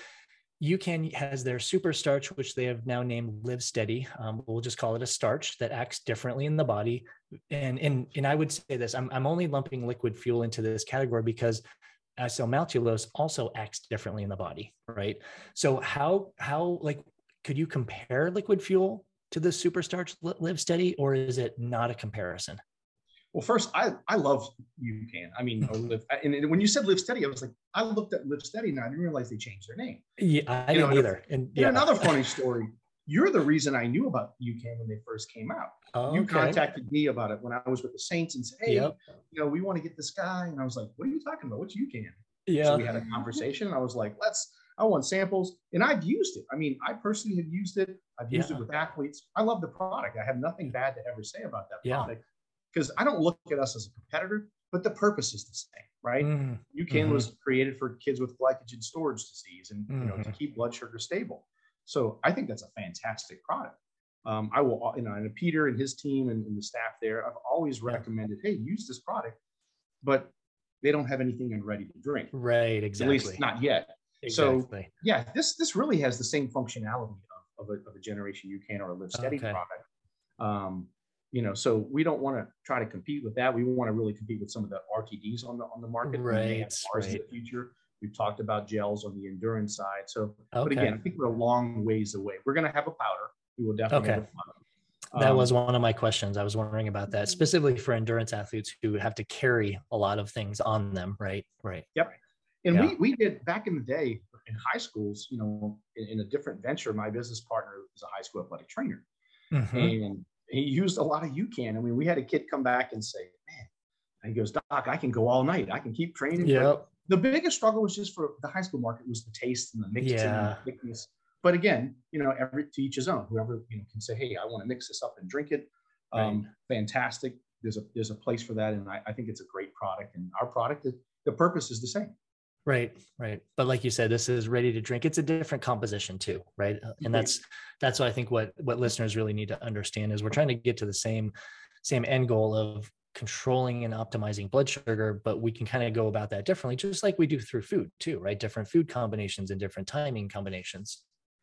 Speaker 1: UCAN has their super starch, which they have now named Live Steady. Um, we'll just call it a starch that acts differently in the body. And, and, and I would say this, I'm, I'm only lumping liquid fuel into this category because isomaltulose also acts differently in the body, right? So how, how like, could you compare liquid fuel to the super starch Live Steady, or is it not a comparison?
Speaker 3: Well, first, I, I love UCAN. I mean, or Live, and when you said Live Steady, I was like, I looked at Live Steady and I didn't realize they changed their name.
Speaker 1: Yeah, I you didn't know, either. And, yeah.
Speaker 3: and another funny story, you're the reason I knew about UCAN when they first came out.
Speaker 1: Oh,
Speaker 3: you
Speaker 1: okay.
Speaker 3: contacted me about it when I was with the Saints and said, hey,
Speaker 1: yep.
Speaker 3: you know, we want to get this guy. And I was like, what are you talking about? What's UCAN?
Speaker 1: Yeah.
Speaker 3: So we had a conversation and I was like, let's, I want samples. And I've used it. I mean, I personally have used it. I've used yeah. it with athletes. I love the product. I have nothing bad to ever say about that product. Yeah. Because I don't look at us as a competitor, but the purpose is the same, right? Mm, UCAN mm-hmm. was created for kids with glycogen storage disease and mm-hmm. you know to keep blood sugar stable. So I think that's a fantastic product. Um, I will, you know, and Peter and his team and, and the staff there, I've always recommended, hey, use this product, but they don't have anything in ready to drink.
Speaker 1: Right, exactly.
Speaker 3: At least not yet. Exactly. So yeah, this this really has the same functionality of, of, a, of a Generation UCAN or a Live Steady okay. product. Um, You know, so we don't want to try to compete with that. We want to really compete with some of the R T Ds on the on the market.
Speaker 1: Right.
Speaker 3: We may have ours
Speaker 1: right.
Speaker 3: in the future. We've talked about gels on the endurance side. So,
Speaker 1: okay.
Speaker 3: but again, I think we're a long ways away. We're going to have a powder. We will definitely
Speaker 1: okay.
Speaker 3: have a powder.
Speaker 1: That
Speaker 3: um,
Speaker 1: was one of my questions. I was wondering about that, specifically for endurance athletes who have to carry a lot of things on them. Right. Right.
Speaker 3: Yep. And yeah. we we did back in the day in high schools. You know, in, in a different venture, my business partner was a high school athletic trainer, mm-hmm. and he used a lot of UCAN. I mean, we had a kid come back and say, man, and he goes, Doc, I can go all night. I can keep training.
Speaker 1: Yeah.
Speaker 3: The biggest struggle was just for the high school market was the taste and the mixing
Speaker 1: yeah.
Speaker 3: and the thickness. But again, you know, every to each his own. Whoever you know can say, hey, I want to mix this up and drink it. Um, right. Fantastic. There's a there's a place for that. And I, I think it's a great product. And our product, the purpose is the same.
Speaker 1: Right, right. But like you said, this is ready to drink. It's a different composition too, right? And that's that's what I think what what listeners really need to understand is we're trying to get to the same same end goal of controlling and optimizing blood sugar, but we can kind of go about that differently, just like we do through food too, right? Different food combinations and different timing combinations.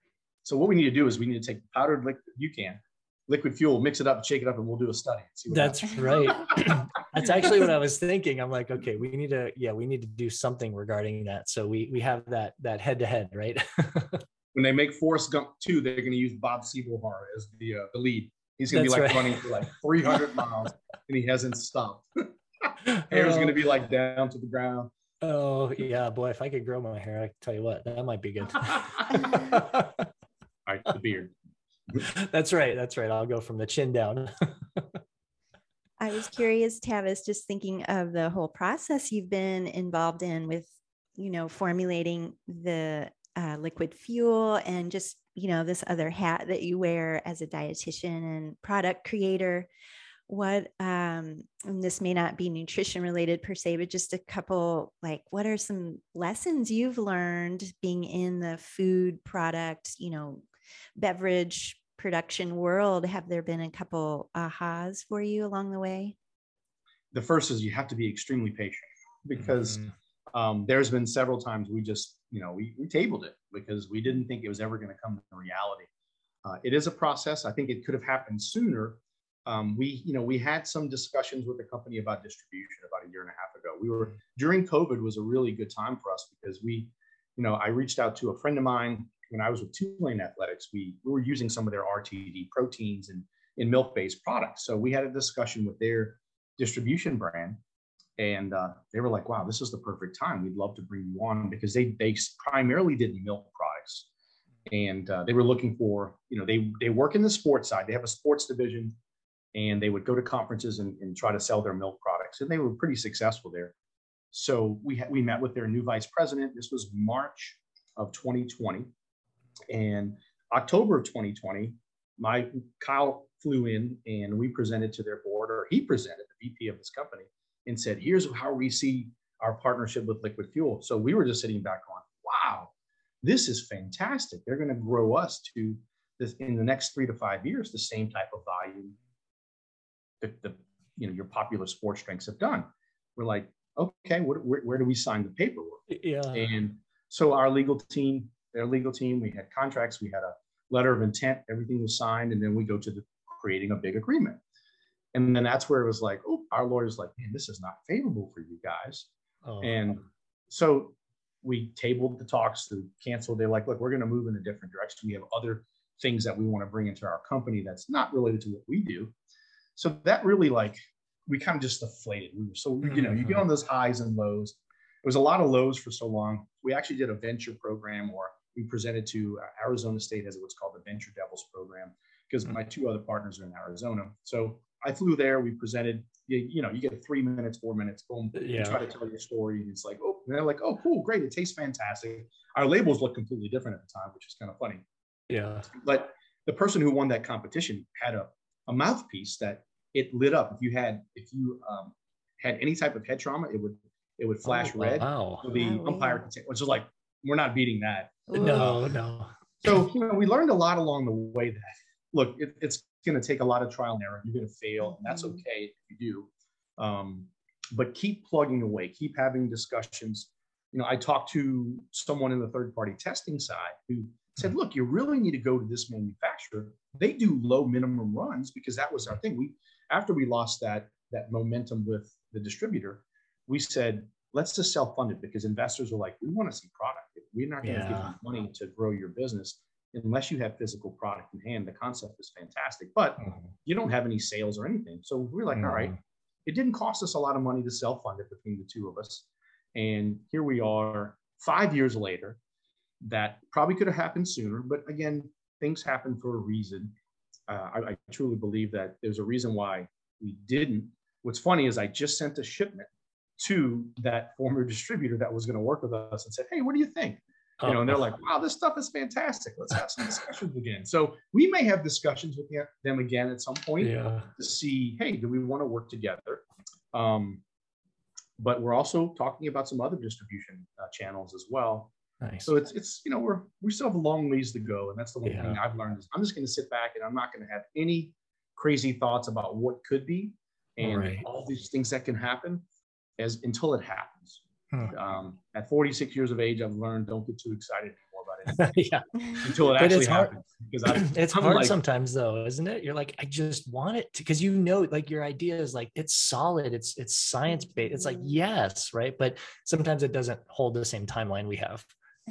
Speaker 3: So what we need to do is we need to take powdered liquid UCAN, liquid fuel, mix it up, shake it up, and we'll do a study. And see what
Speaker 1: That's
Speaker 3: happens.
Speaker 1: right. That's actually what I was thinking. I'm like, okay, we need to, yeah, we need to do something regarding that. So we we have that that head to head, right?
Speaker 3: When they make Forrest Gump two, they're going to use Bob Seelbauer as the uh, the lead. He's going to be like right. running for like three hundred miles, and he hasn't stopped. Hair's oh. going to be like down to the ground.
Speaker 1: Oh yeah, boy! If I could grow my hair, I can tell you what, that might be good.
Speaker 3: All right, the beard.
Speaker 1: That's right. That's right. I'll go from the chin down.
Speaker 2: I was curious, Tavis, just thinking of the whole process you've been involved in with, you know, formulating the uh, liquid fuel and just, you know, this other hat that you wear as a dietitian and product creator. What, um, and this may not be nutrition related per se, but just a couple, like, what are some lessons you've learned being in the food product, you know, beverage production world? Have there been a couple ahas for you along the way?
Speaker 3: the first is you have to be extremely patient because mm-hmm. um, there's been several times we just, you know, we, we tabled it because we didn't think it was ever going to come to reality. Uh, it is a process. I think it could have happened sooner. Um, we, you know, we had some discussions with the company about distribution about a year and a half ago. We were, during COVID was a really good time for us because we, you know, I reached out to a friend of mine when I was with Tulane Athletics. We, we were using some of their R T D proteins and in milk-based products. So we had a discussion with their distribution brand, and uh, they were like, wow, this is the perfect time. We'd love to bring you on, because they they primarily did milk products. And uh, they were looking for, you know, they they work in the sports side. They have a sports division, and they would go to conferences and, and try to sell their milk products. And they were pretty successful there. So we ha- we met with their new vice president. This was March of twenty twenty. And October of twenty twenty, my Kyle flew in and we presented to their board, or he presented, the V P of this company, and said, here's how we see our partnership with Liquid Fuel. So we were just sitting back going, wow, this is fantastic. They're going to grow us to this in the next three to five years, the same type of volume that the, you know, your popular sports drinks have done. We're like, okay, what, where, where do we sign the paperwork?
Speaker 1: Yeah.
Speaker 3: And so our legal team, their legal team, we had contracts, we had a letter of intent, everything was signed, and then we go to the creating a big agreement. And then that's where it was like, oh, our lawyer's like, man, this is not favorable for you guys. Oh. And so we tabled the talks to cancel. They're like, look, we're going to move in a different direction. We have other things that we want to bring into our company that's not related to what we do. So that really, like, we kind of just deflated. We were so, you know, you get on those highs and lows. It was a lot of lows for so long. We actually did a venture program, or we presented to Arizona State as what's called the Venture Devils program, because my two other partners are in Arizona. So I flew there, we presented, you, you know, you get three minutes, four minutes, boom, yeah. You try to tell your story. And it's like, oh, and they're like, oh, cool, great. It tastes fantastic. Our labels look completely different at the time, which is kind of funny.
Speaker 1: Yeah.
Speaker 3: But the person who won that competition had a, a mouthpiece that it lit up. If you had, if you um, had any type of head trauma, it would, it would flash
Speaker 1: oh,
Speaker 3: red.
Speaker 1: Wow.
Speaker 3: So the
Speaker 2: wow.
Speaker 3: umpire could say, which is like, we're not beating that.
Speaker 1: No, no.
Speaker 3: So, you know, we learned a lot along the way that, look, it, it's going to take a lot of trial and error. You're going to fail, and that's okay if you do. Um, but keep plugging away, keep having discussions. You know, I talked to someone in the third-party testing side who said, look, you really need to go to this manufacturer. They do low minimum runs, because that was our thing. We, after we lost that, that momentum with the distributor, we said, let's just self-fund it, because investors are like, we want to see product. We're not going to yeah. give you money to grow your business unless you have physical product in hand. The concept is fantastic, but mm-hmm. you don't have any sales or anything. So we're like, mm-hmm. all right, it didn't cost us a lot of money to self-fund it between the two of us. And here we are five years later. That probably could have happened sooner, but again, things happen for a reason. Uh, I, I truly believe that there's a reason why we didn't. What's funny is I just sent a shipment to that former distributor that was going to work with us and said, hey, what do you think? You know, and they're like, wow, this stuff is fantastic. Let's have some discussions again. So we may have discussions with them again at some point
Speaker 1: yeah.
Speaker 3: to see, hey, do we want to work together? Um, but we're also talking about some other distribution uh, channels as well.
Speaker 1: Nice.
Speaker 3: So it's, it's, you know, we're, we still have a long ways to go. And that's the one
Speaker 1: yeah.
Speaker 3: thing I've learned is I'm just going to sit back and I'm not going to have any crazy thoughts about what could be and
Speaker 1: right.
Speaker 3: all these things that can happen as until it happens.
Speaker 1: Hmm.
Speaker 3: Um, at forty-six years of age, I've learned don't get too excited anymore about it
Speaker 1: yeah.
Speaker 3: until it
Speaker 1: But
Speaker 3: actually
Speaker 1: it's hard.
Speaker 3: happens. Because I,
Speaker 1: it's
Speaker 3: I'm
Speaker 1: hard
Speaker 3: like,
Speaker 1: sometimes though, isn't it? You're like, I just want it to, because you know, like your idea is like, it's solid, it's it's science based. It's like, yes, right. But sometimes it doesn't hold the same timeline we have.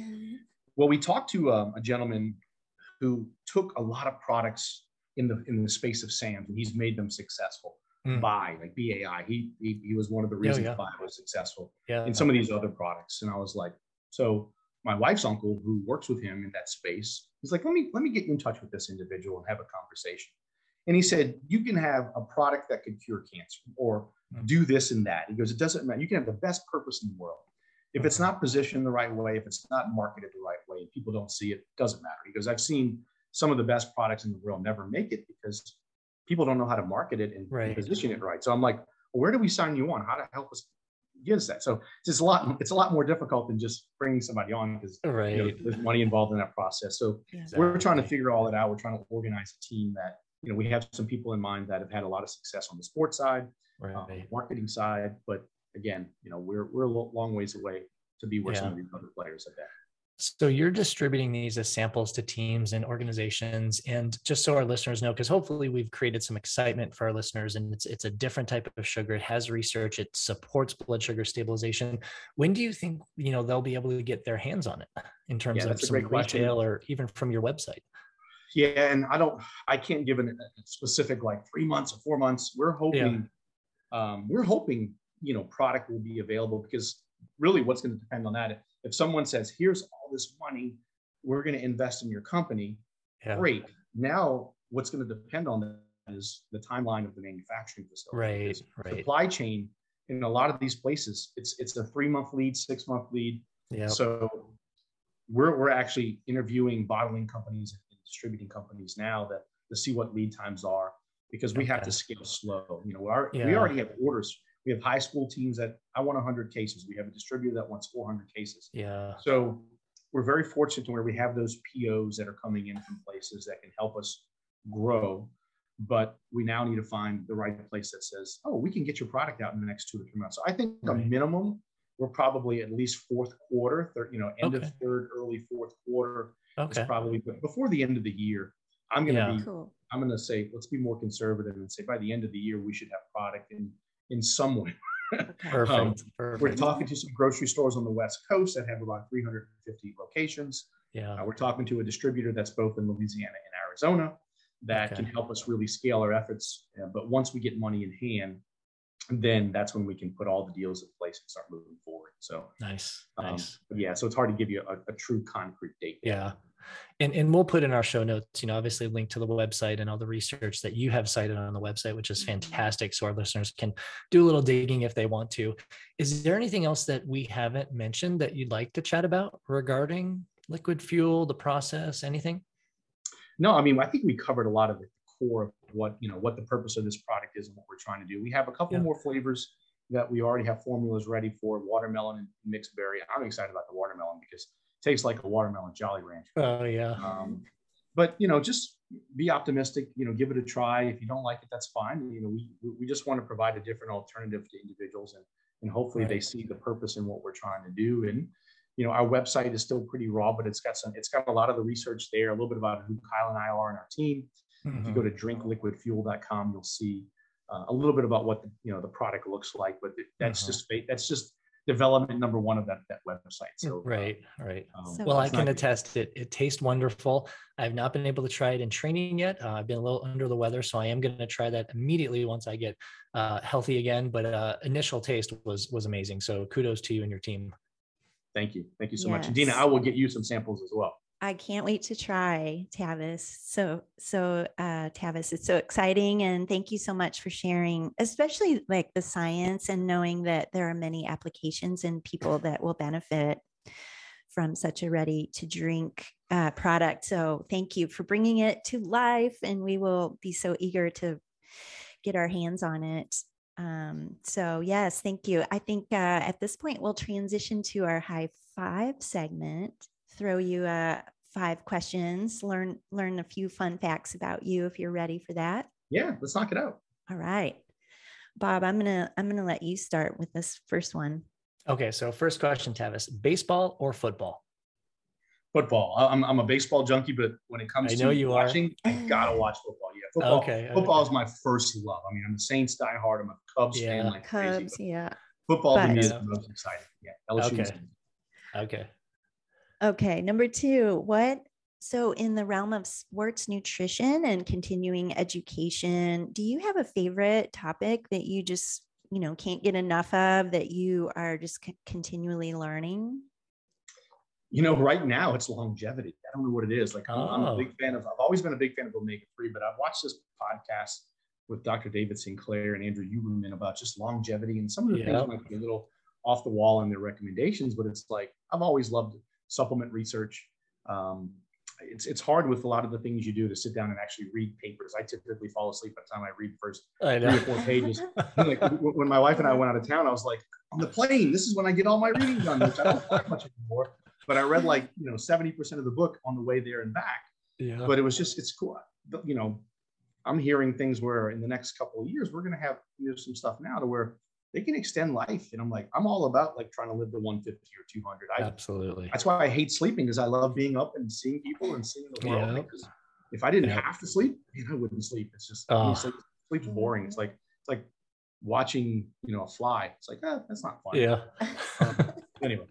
Speaker 3: Well, we talked to um, a gentleman who took a lot of products in the in the space of SAMs, and he's made them successful. Mm. By like B A I, he, he he was one of the reasons oh, yeah. why I was successful
Speaker 1: yeah.
Speaker 3: in some of these other products. And I was like, so my wife's uncle, who works with him in that space, he's like, let me let me get you in touch with this individual and have a conversation. And he said, you can have a product that could cure cancer or mm. do this and that. He goes, it doesn't matter. You can have the best purpose in the world. If mm-hmm. it's not positioned the right way, if it's not marketed the right way, people don't see it, it doesn't matter. He goes, I've seen some of the best products in the world never make it because people don't know how to market it and
Speaker 1: right.
Speaker 3: position it right. So I'm like, well, where do we sign you on? How to help us get us that? So it's just a lot, it's a lot more difficult than just bringing somebody on because
Speaker 1: right.
Speaker 3: you know, there's money involved in that process. So exactly. we're trying to figure all that out. We're trying to organize a team that you know, we have some people in mind that have had a lot of success on the sports side,
Speaker 1: right.
Speaker 3: um, marketing side. But again, you know, we're, we're a long ways away to be where
Speaker 1: yeah.
Speaker 3: some of these other players have been.
Speaker 1: So you're distributing these as samples to teams and organizations. And just so our listeners know, because hopefully we've created some excitement for our listeners, and it's it's a different type of sugar. It has research. It supports blood sugar stabilization. When do you think, you know, they'll be able to get their hands on it in terms
Speaker 3: yeah,
Speaker 1: of some retail or even from your website?
Speaker 3: Yeah, and I don't, I can't give a specific like three months or four months. We're hoping, yeah. um, we're hoping, you know, product will be available, because really what's going to depend on that. If someone says, here's all this money, we're going to invest in your company, yeah. great. Now, what's going to depend on that is the timeline of the manufacturing facility.
Speaker 1: Right, right.
Speaker 3: Supply chain in a lot of these places, it's it's a three month lead, six month lead.
Speaker 1: Yeah.
Speaker 3: So we're we're actually interviewing bottling companies and distributing companies now that to see what lead times are, because we okay. have to scale slow. You know, our, yeah. we already have orders. We have high school teams that I want one hundred cases. We have a distributor that wants four hundred cases.
Speaker 1: Yeah.
Speaker 3: So we're very fortunate to where we have those P Os that are coming in from places that can help us grow. But we now need to find the right place that says, oh, we can get your product out in the next two to three months. So I think right. a minimum, we're probably at least fourth quarter, third, you know, end okay. of third, early fourth quarter. Okay. Is probably, but before the end of the year, I'm going to yeah. be, cool. I'm going to say, let's be more conservative and say by the end of the year, we should have product in, in some way.
Speaker 1: Perfect.
Speaker 3: um,
Speaker 1: Perfect.
Speaker 3: We're talking to some grocery stores on the West Coast that have about three hundred fifty locations.
Speaker 1: Yeah.
Speaker 3: Uh, we're talking to a distributor that's both in Louisiana and Arizona that okay. can help us really scale our efforts. Uh, but once we get money in hand, then that's when we can put all the deals in place and start moving forward. So
Speaker 1: nice,
Speaker 3: um,
Speaker 1: nice.
Speaker 3: But yeah, so it's hard to give you a, a true concrete date.
Speaker 1: Yeah. And, and we'll put in our show notes, you know, obviously link to the website and all the research that you have cited on the website, which is fantastic. So our listeners can do a little digging if they want to. Is there anything else that we haven't mentioned that you'd like to chat about regarding liquid fuel, the process, anything?
Speaker 3: No, I mean, I think we covered a lot of the core of what, you know, what the purpose of this product is and what we're trying to do. We have a couple yeah. more flavors that we already have formulas ready for, watermelon and mixed berry. I'm excited about the watermelon because it tastes like a watermelon Jolly Rancher.
Speaker 1: Oh yeah.
Speaker 3: Um, but, you know, just be optimistic, you know, give it a try. If you don't like it, that's fine. You know, we, we just want to provide a different alternative to individuals, and, and hopefully right. they see the purpose in what we're trying to do. And, you know, our website is still pretty raw, but it's got some, it's got a lot of the research there, a little bit about who Kyle and I are in our team. Mm-hmm. If you go to drink liquid fuel dot com, you'll see uh, a little bit about what the, you know, the product looks like, but that's mm-hmm. just, that's just development number one of that, that website. So,
Speaker 1: right. Right.
Speaker 3: Um,
Speaker 1: so well, I can attest it. It tastes wonderful. I've not been able to try it in training yet. Uh, I've been a little under the weather, so I am going to try that immediately once I get uh, healthy again. But uh, initial taste was, was amazing. So kudos to you and your team.
Speaker 3: Thank you. Thank you so
Speaker 2: yes.
Speaker 3: much. And Dina, I will get you some samples as well.
Speaker 2: I can't wait to try, Tavis. So, so uh, Tavis, it's so exciting. And thank you so much for sharing, especially like the science and knowing that there are many applications and people that will benefit from such a ready to drink uh, product. So thank you for bringing it to life. And we will be so eager to get our hands on it. Um, so yes, thank you. I think uh, at this point, we'll transition to our high five segment, throw you uh, five questions, learn, learn a few fun facts about you if you're ready for that.
Speaker 3: Yeah, let's knock it out.
Speaker 2: All right, Bob, I'm going to, I'm going to let you start with this first one.
Speaker 1: Okay. So first question, Tavis, baseball or football?
Speaker 3: Football. I'm, I'm a baseball junkie, but when it comes
Speaker 1: I know
Speaker 3: to
Speaker 1: you
Speaker 3: watching,
Speaker 1: are.
Speaker 3: I gotta watch football. Yeah, football.
Speaker 1: Okay,
Speaker 3: football
Speaker 1: okay.
Speaker 3: is my first love. I mean, I'm a Saints diehard. I'm a Cubs
Speaker 1: yeah.
Speaker 3: fan, like
Speaker 2: Cubs,
Speaker 3: crazy.
Speaker 2: yeah.
Speaker 3: Football
Speaker 2: but,
Speaker 3: to me is
Speaker 1: yeah.
Speaker 3: the most exciting. Yeah. L S U
Speaker 1: okay. Okay.
Speaker 2: Okay. Number two, what? So in the realm of sports nutrition and continuing education, do you have a favorite topic that you just, you know, can't get enough of, that you are just c- continually learning?
Speaker 3: You know, right now it's longevity. I don't know what it is. Like I'm,
Speaker 1: oh.
Speaker 3: I'm a big fan of, I've always been a big fan of omega three, but I've watched this podcast with Doctor David Sinclair and Andrew Huberman about just longevity, and some of the
Speaker 1: yep.
Speaker 3: things might be a little off the wall in their recommendations, but it's like, I've always loved supplement research. Um, it's, it's hard with a lot of the things you do to sit down and actually read papers. I typically fall asleep by the time I read the first
Speaker 1: I know.
Speaker 3: three or four pages. Like when my wife and I went out of town, I was like, on the plane, this is when I get all my reading done, which I don't like much anymore. But I read like, you know, seventy percent of the book on the way there and back.
Speaker 1: Yeah.
Speaker 3: But it was just, it's cool. You know, I'm hearing things where in the next couple of years, we're going to have, you know, some stuff now to where they can extend life. And I'm like, I'm all about like trying to live to one fifty or two hundred. I,
Speaker 1: Absolutely.
Speaker 3: That's why I hate sleeping, because I love being up and seeing people and seeing the world.
Speaker 1: Yep.
Speaker 3: Because if I didn't
Speaker 1: Yep.
Speaker 3: have to sleep, man, I wouldn't sleep. It's just,
Speaker 1: Oh.
Speaker 3: I mean, sleep, sleep's boring. It's like, it's like watching, you know, a fly. It's like, eh, that's not fun.
Speaker 1: Yeah.
Speaker 3: Um, anyway.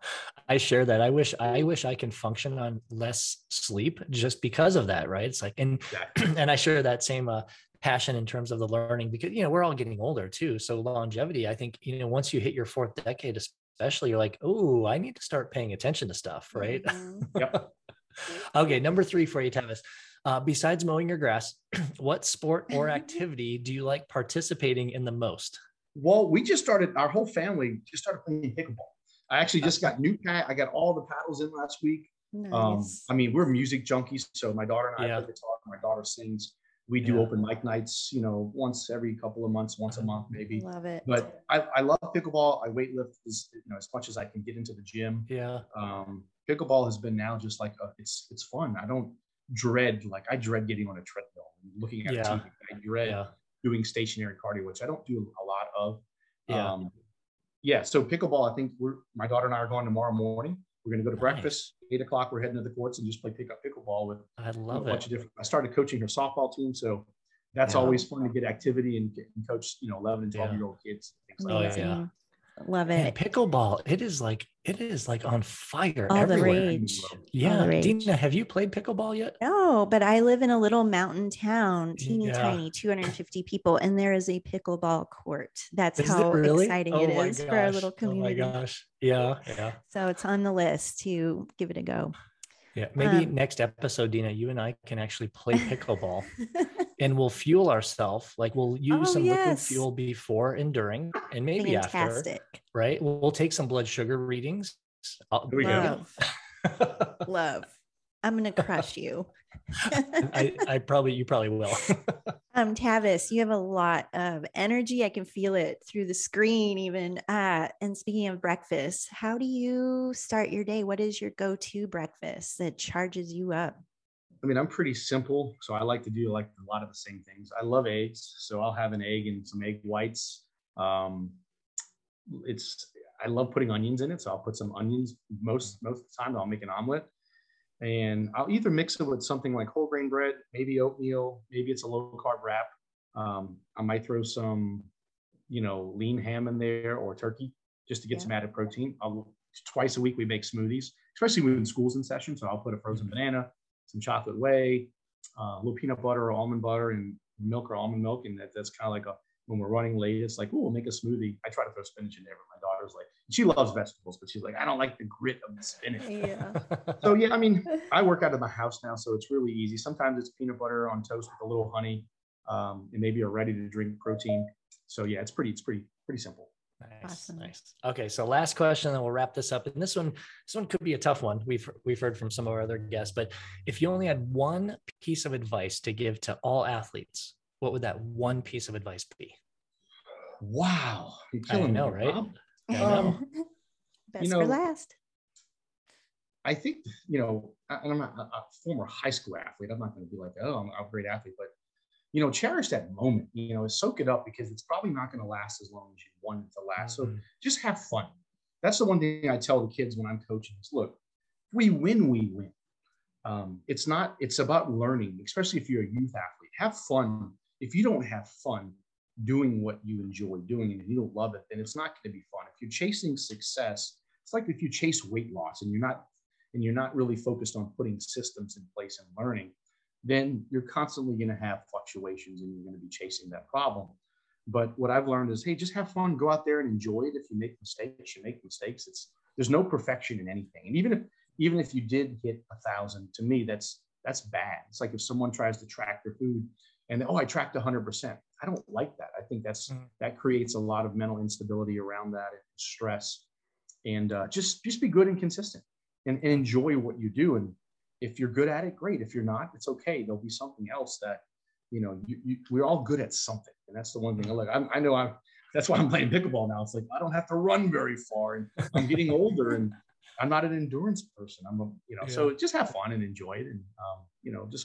Speaker 1: I share that. I wish I wish I can function on less sleep just because of that, right? It's like, and
Speaker 3: Exactly.
Speaker 1: and I share that same uh, passion in terms of the learning, because you know we're all getting older too. So longevity, I think, you know, once you hit your fourth decade, especially, you're like, oh, I need to start paying attention to stuff, right?
Speaker 2: Mhm.
Speaker 3: Yep.
Speaker 1: Okay, number three for you, Tavis. Uh, besides mowing your grass, what sport or activity do you like participating in the most?
Speaker 3: Well, we just started, our whole family just started playing pickleball. I actually just got new pad. I got all the paddles in last week.
Speaker 2: Nice.
Speaker 3: Um, I mean, we're music junkies. So my daughter and I
Speaker 1: Yeah.
Speaker 3: play guitar. My daughter sings. We do
Speaker 1: Yeah.
Speaker 3: open mic nights, you know, once every couple of months, once a month, maybe.
Speaker 2: Love it.
Speaker 3: But I, I love pickleball. I weightlift as, you know, as much as I can get into the gym.
Speaker 1: Yeah.
Speaker 3: Um, pickleball has been now just like, a, it's, it's fun. I don't dread, like I dread getting on a treadmill and looking at
Speaker 1: Yeah.
Speaker 3: T V. I dread
Speaker 1: Yeah.
Speaker 3: doing stationary cardio, which I don't do a lot of.
Speaker 1: Yeah.
Speaker 3: Um, yeah. So pickleball, I think we're, my daughter and I are going tomorrow morning. We're going to go to
Speaker 1: Nice.
Speaker 3: breakfast, eight o'clock. We're heading to the courts and just play pick up pickleball with
Speaker 1: I
Speaker 3: you know,
Speaker 1: love
Speaker 3: a bunch
Speaker 1: it.
Speaker 3: of different. I started coaching her softball team, so that's
Speaker 1: Yeah.
Speaker 3: always fun to get activity and, get, and coach, you know, eleven and twelve
Speaker 1: Yeah.
Speaker 3: year old kids. Things like
Speaker 1: Oh,
Speaker 3: that.
Speaker 1: yeah.
Speaker 2: Amazing. Love
Speaker 1: And
Speaker 2: it.
Speaker 1: pickleball, it is like it is like on fire
Speaker 2: All the
Speaker 1: everywhere.
Speaker 2: rage. All
Speaker 1: Yeah,
Speaker 2: the rage.
Speaker 1: Dina, have you played pickleball yet?
Speaker 2: No, but I live in a little mountain town, teeny
Speaker 1: Yeah.
Speaker 2: tiny, two hundred fifty people, and there is a pickleball court. That's
Speaker 1: Is it
Speaker 2: how
Speaker 1: really?
Speaker 2: exciting
Speaker 1: Oh
Speaker 2: it
Speaker 1: my
Speaker 2: is for our
Speaker 1: gosh.
Speaker 2: little
Speaker 1: Oh my
Speaker 2: community.
Speaker 1: gosh. Yeah, yeah.
Speaker 2: So it's on the list to give it a go.
Speaker 1: Yeah. Maybe
Speaker 2: Um,
Speaker 1: next episode, Dina, you and I can actually play pickleball and we'll fuel ourselves. Like we'll use
Speaker 2: Oh,
Speaker 1: some liquid
Speaker 2: yes.
Speaker 1: fuel before and during, and maybe after,
Speaker 2: Fantastic.
Speaker 1: right? We'll, we'll take some blood sugar readings. I'll-
Speaker 3: There we go.
Speaker 2: Love, love. I'm gonna crush you.
Speaker 1: I, I probably, you probably will.
Speaker 2: Um, Tavis, you have a lot of energy. I can feel it through the screen, even. Uh, and speaking of breakfast, how do you start your day? What is your go-to breakfast that charges you up?
Speaker 3: I mean, I'm pretty simple, so I like to do like a lot of the same things. I love eggs, so I'll have an egg and some egg whites. Um, it's I love putting onions in it, so I'll put some onions most most of the time. I'll make an omelet, and I'll either mix it with something like whole grain bread, maybe oatmeal, maybe it's a low carb wrap. Um, I might throw some, you know, lean ham in there or turkey just to get
Speaker 2: Yeah.
Speaker 3: some added protein. I'll, twice a week we make smoothies, especially when school's in session. So I'll put a frozen banana, some chocolate whey, uh, a little peanut butter or almond butter, and milk or almond milk, and that, that's kind of like a when we're running late, it's like, oh, we'll make a smoothie. I try to throw spinach in there, but my daughter's like, she loves vegetables, but she's like, I don't like the grit of the spinach.
Speaker 2: Yeah.
Speaker 3: So yeah, I mean, I work out of my house now, so it's really easy. Sometimes it's peanut butter on toast with a little honey, um, and maybe a ready to drink protein. So yeah, it's pretty, it's pretty, pretty simple.
Speaker 1: Nice,
Speaker 2: Awesome.
Speaker 1: nice. Okay, so last question, and we'll wrap this up. And this one, this one could be a tough one. We've we've heard from some of our other guests, but if you only had one piece of advice to give to all athletes, what would that one piece of advice be?
Speaker 3: Wow, you're
Speaker 1: I
Speaker 3: killing
Speaker 1: know,
Speaker 3: me,
Speaker 1: right?
Speaker 3: Rob.
Speaker 1: I know.
Speaker 3: Um,
Speaker 2: Best
Speaker 3: you know,
Speaker 2: for last.
Speaker 3: I think, you know, I- I'm not a, a former high school athlete. I'm not going to be like, oh, I'm a great athlete, but you know, cherish that moment, you know, soak it up because it's probably not going to last as long as you want it to last. So
Speaker 1: Mhm.
Speaker 3: just have fun. That's the one thing I tell the kids when I'm coaching is, look, if we win, we win. Um, it's not, it's about learning, especially if you're a youth athlete. Have fun. If you don't have fun doing what you enjoy doing and you don't love it, then it's not going to be fun. If you're chasing success, it's like if you chase weight loss and you're not, and you're not really focused on putting systems in place and learning, then you're constantly going to have fluctuations and you're going to be chasing that problem. But what I've learned is, hey, just have fun, go out there and enjoy it. If you make mistakes, you make mistakes. It's, there's no perfection in anything. And even if, even if you did hit a thousand, to me, that's, that's bad. It's like if someone tries to track their food and, oh, I tracked a hundred percent. I don't like that. I think that's,
Speaker 1: Mm.
Speaker 3: that creates a lot of mental instability around that and stress. And uh, just, just be good and consistent and, and enjoy what you do. And if you're good at it, great. If you're not, it's okay. There'll be something else that, you know, you, you, we're all good at something. And that's the one thing I look, I'm, I know I'm, that's why I'm playing pickleball now. It's like, I don't have to run very far and I'm getting older and I'm not an endurance person. I'm, a, you know,
Speaker 1: Yeah.
Speaker 3: so just have fun and enjoy it. And, um, you know, just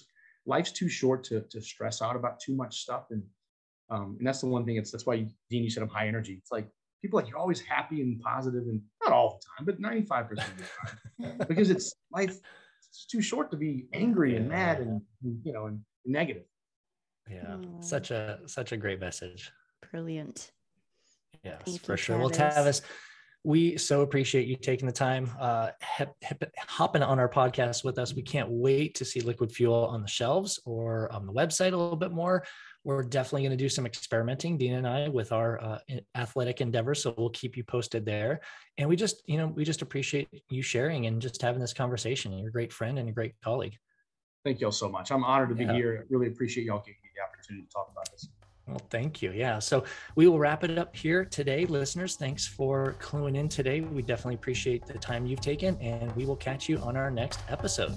Speaker 3: life's too short to to stress out about too much stuff. And um, and that's the one thing. It's that's why Dean, you said I'm high energy. It's like people are like you're always happy and positive, and not all the time, but ninety-five percent of the time, because it's life. It's too short to be angry and mad and, you know, and negative.
Speaker 1: Yeah, Aww. such a such a great message.
Speaker 2: Brilliant.
Speaker 1: Yes,
Speaker 2: Thank
Speaker 1: for
Speaker 2: you,
Speaker 1: sure.
Speaker 2: Tavis.
Speaker 1: Well, Tavis, we so appreciate you taking the time, uh, hip, hip, hopping on our podcast with us. We can't wait to see Liquid Fuel on the shelves or on the website a little bit more. We're definitely going to do some experimenting, Dina and I, with our uh, athletic endeavors. So we'll keep you posted there. And we just, you know, we just appreciate you sharing and just having this conversation. You're a great friend and a great colleague.
Speaker 3: Thank y'all so much. I'm honored to be
Speaker 1: yeah.
Speaker 3: here. I really appreciate y'all giving me the opportunity to talk about this.
Speaker 1: Well, thank you. Yeah. So we will wrap it up here today. Listeners, thanks for cluing in today. We definitely appreciate the time you've taken, and we will catch you on our next episode.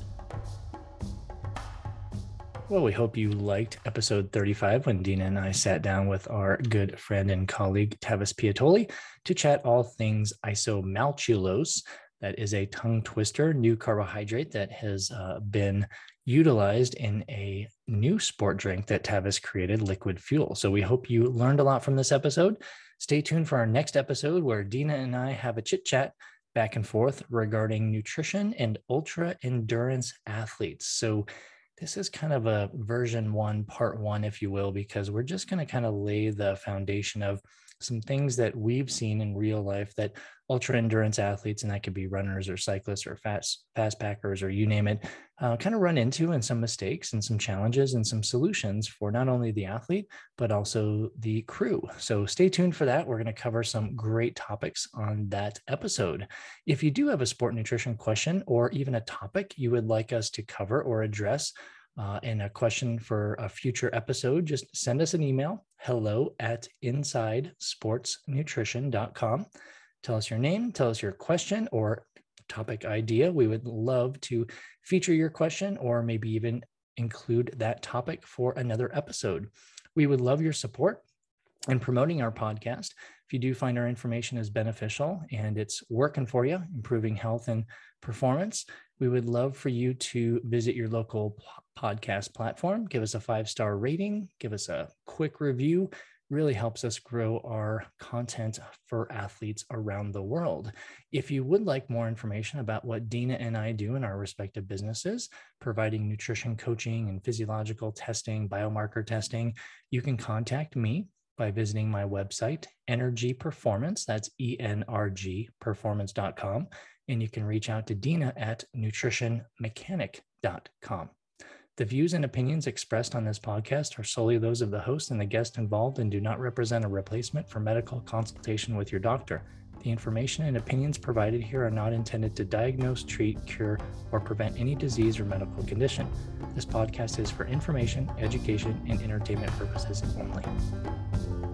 Speaker 1: Well, we hope you liked episode thirty-five when Dina and I sat down with our good friend and colleague Tavis Piattoli to chat all things isomaltulose. That is a tongue twister, new carbohydrate that has uh, been utilized in a new sport drink that Tavis created, Liquid Fuel. So we hope you learned a lot from this episode. Stay tuned for our next episode where Dina and I have a chit chat back and forth regarding nutrition and ultra endurance athletes. So this is kind of a version one, part one, if you will, because we're just going to kind of lay the foundation of some things that we've seen in real life that ultra endurance athletes, and that could be runners or cyclists or fast fast packers or you name it, uh, kind of run into, and some mistakes and some challenges and some solutions for not only the athlete, but also the crew. So stay tuned for that. We're going to cover some great topics on that episode. If you do have a sport nutrition question or even a topic you would like us to cover or address, Uh, and a question for a future episode, just send us an email, hello at inside sports nutrition dot com. Tell us your name, tell us your question or topic idea. We would love to feature your question or maybe even include that topic for another episode. We would love your support in promoting our podcast. If you do find our information is beneficial and it's working for you, improving health and performance, we would love for you to visit your local podcast platform, give us a five-star rating, give us a quick review. Really helps us grow our content for athletes around the world. If you would like more information about what Dina and I do in our respective businesses, providing nutrition coaching and physiological testing, biomarker testing, you can contact me by visiting my website, Energy Performance, that's E N R G performance dot com. And you can reach out to Dina at nutrition mechanic dot com. The views and opinions expressed on this podcast are solely those of the host and the guest involved and do not represent a replacement for medical consultation with your doctor. The information and opinions provided here are not intended to diagnose, treat, cure, or prevent any disease or medical condition. This podcast is for information, education, and entertainment purposes only.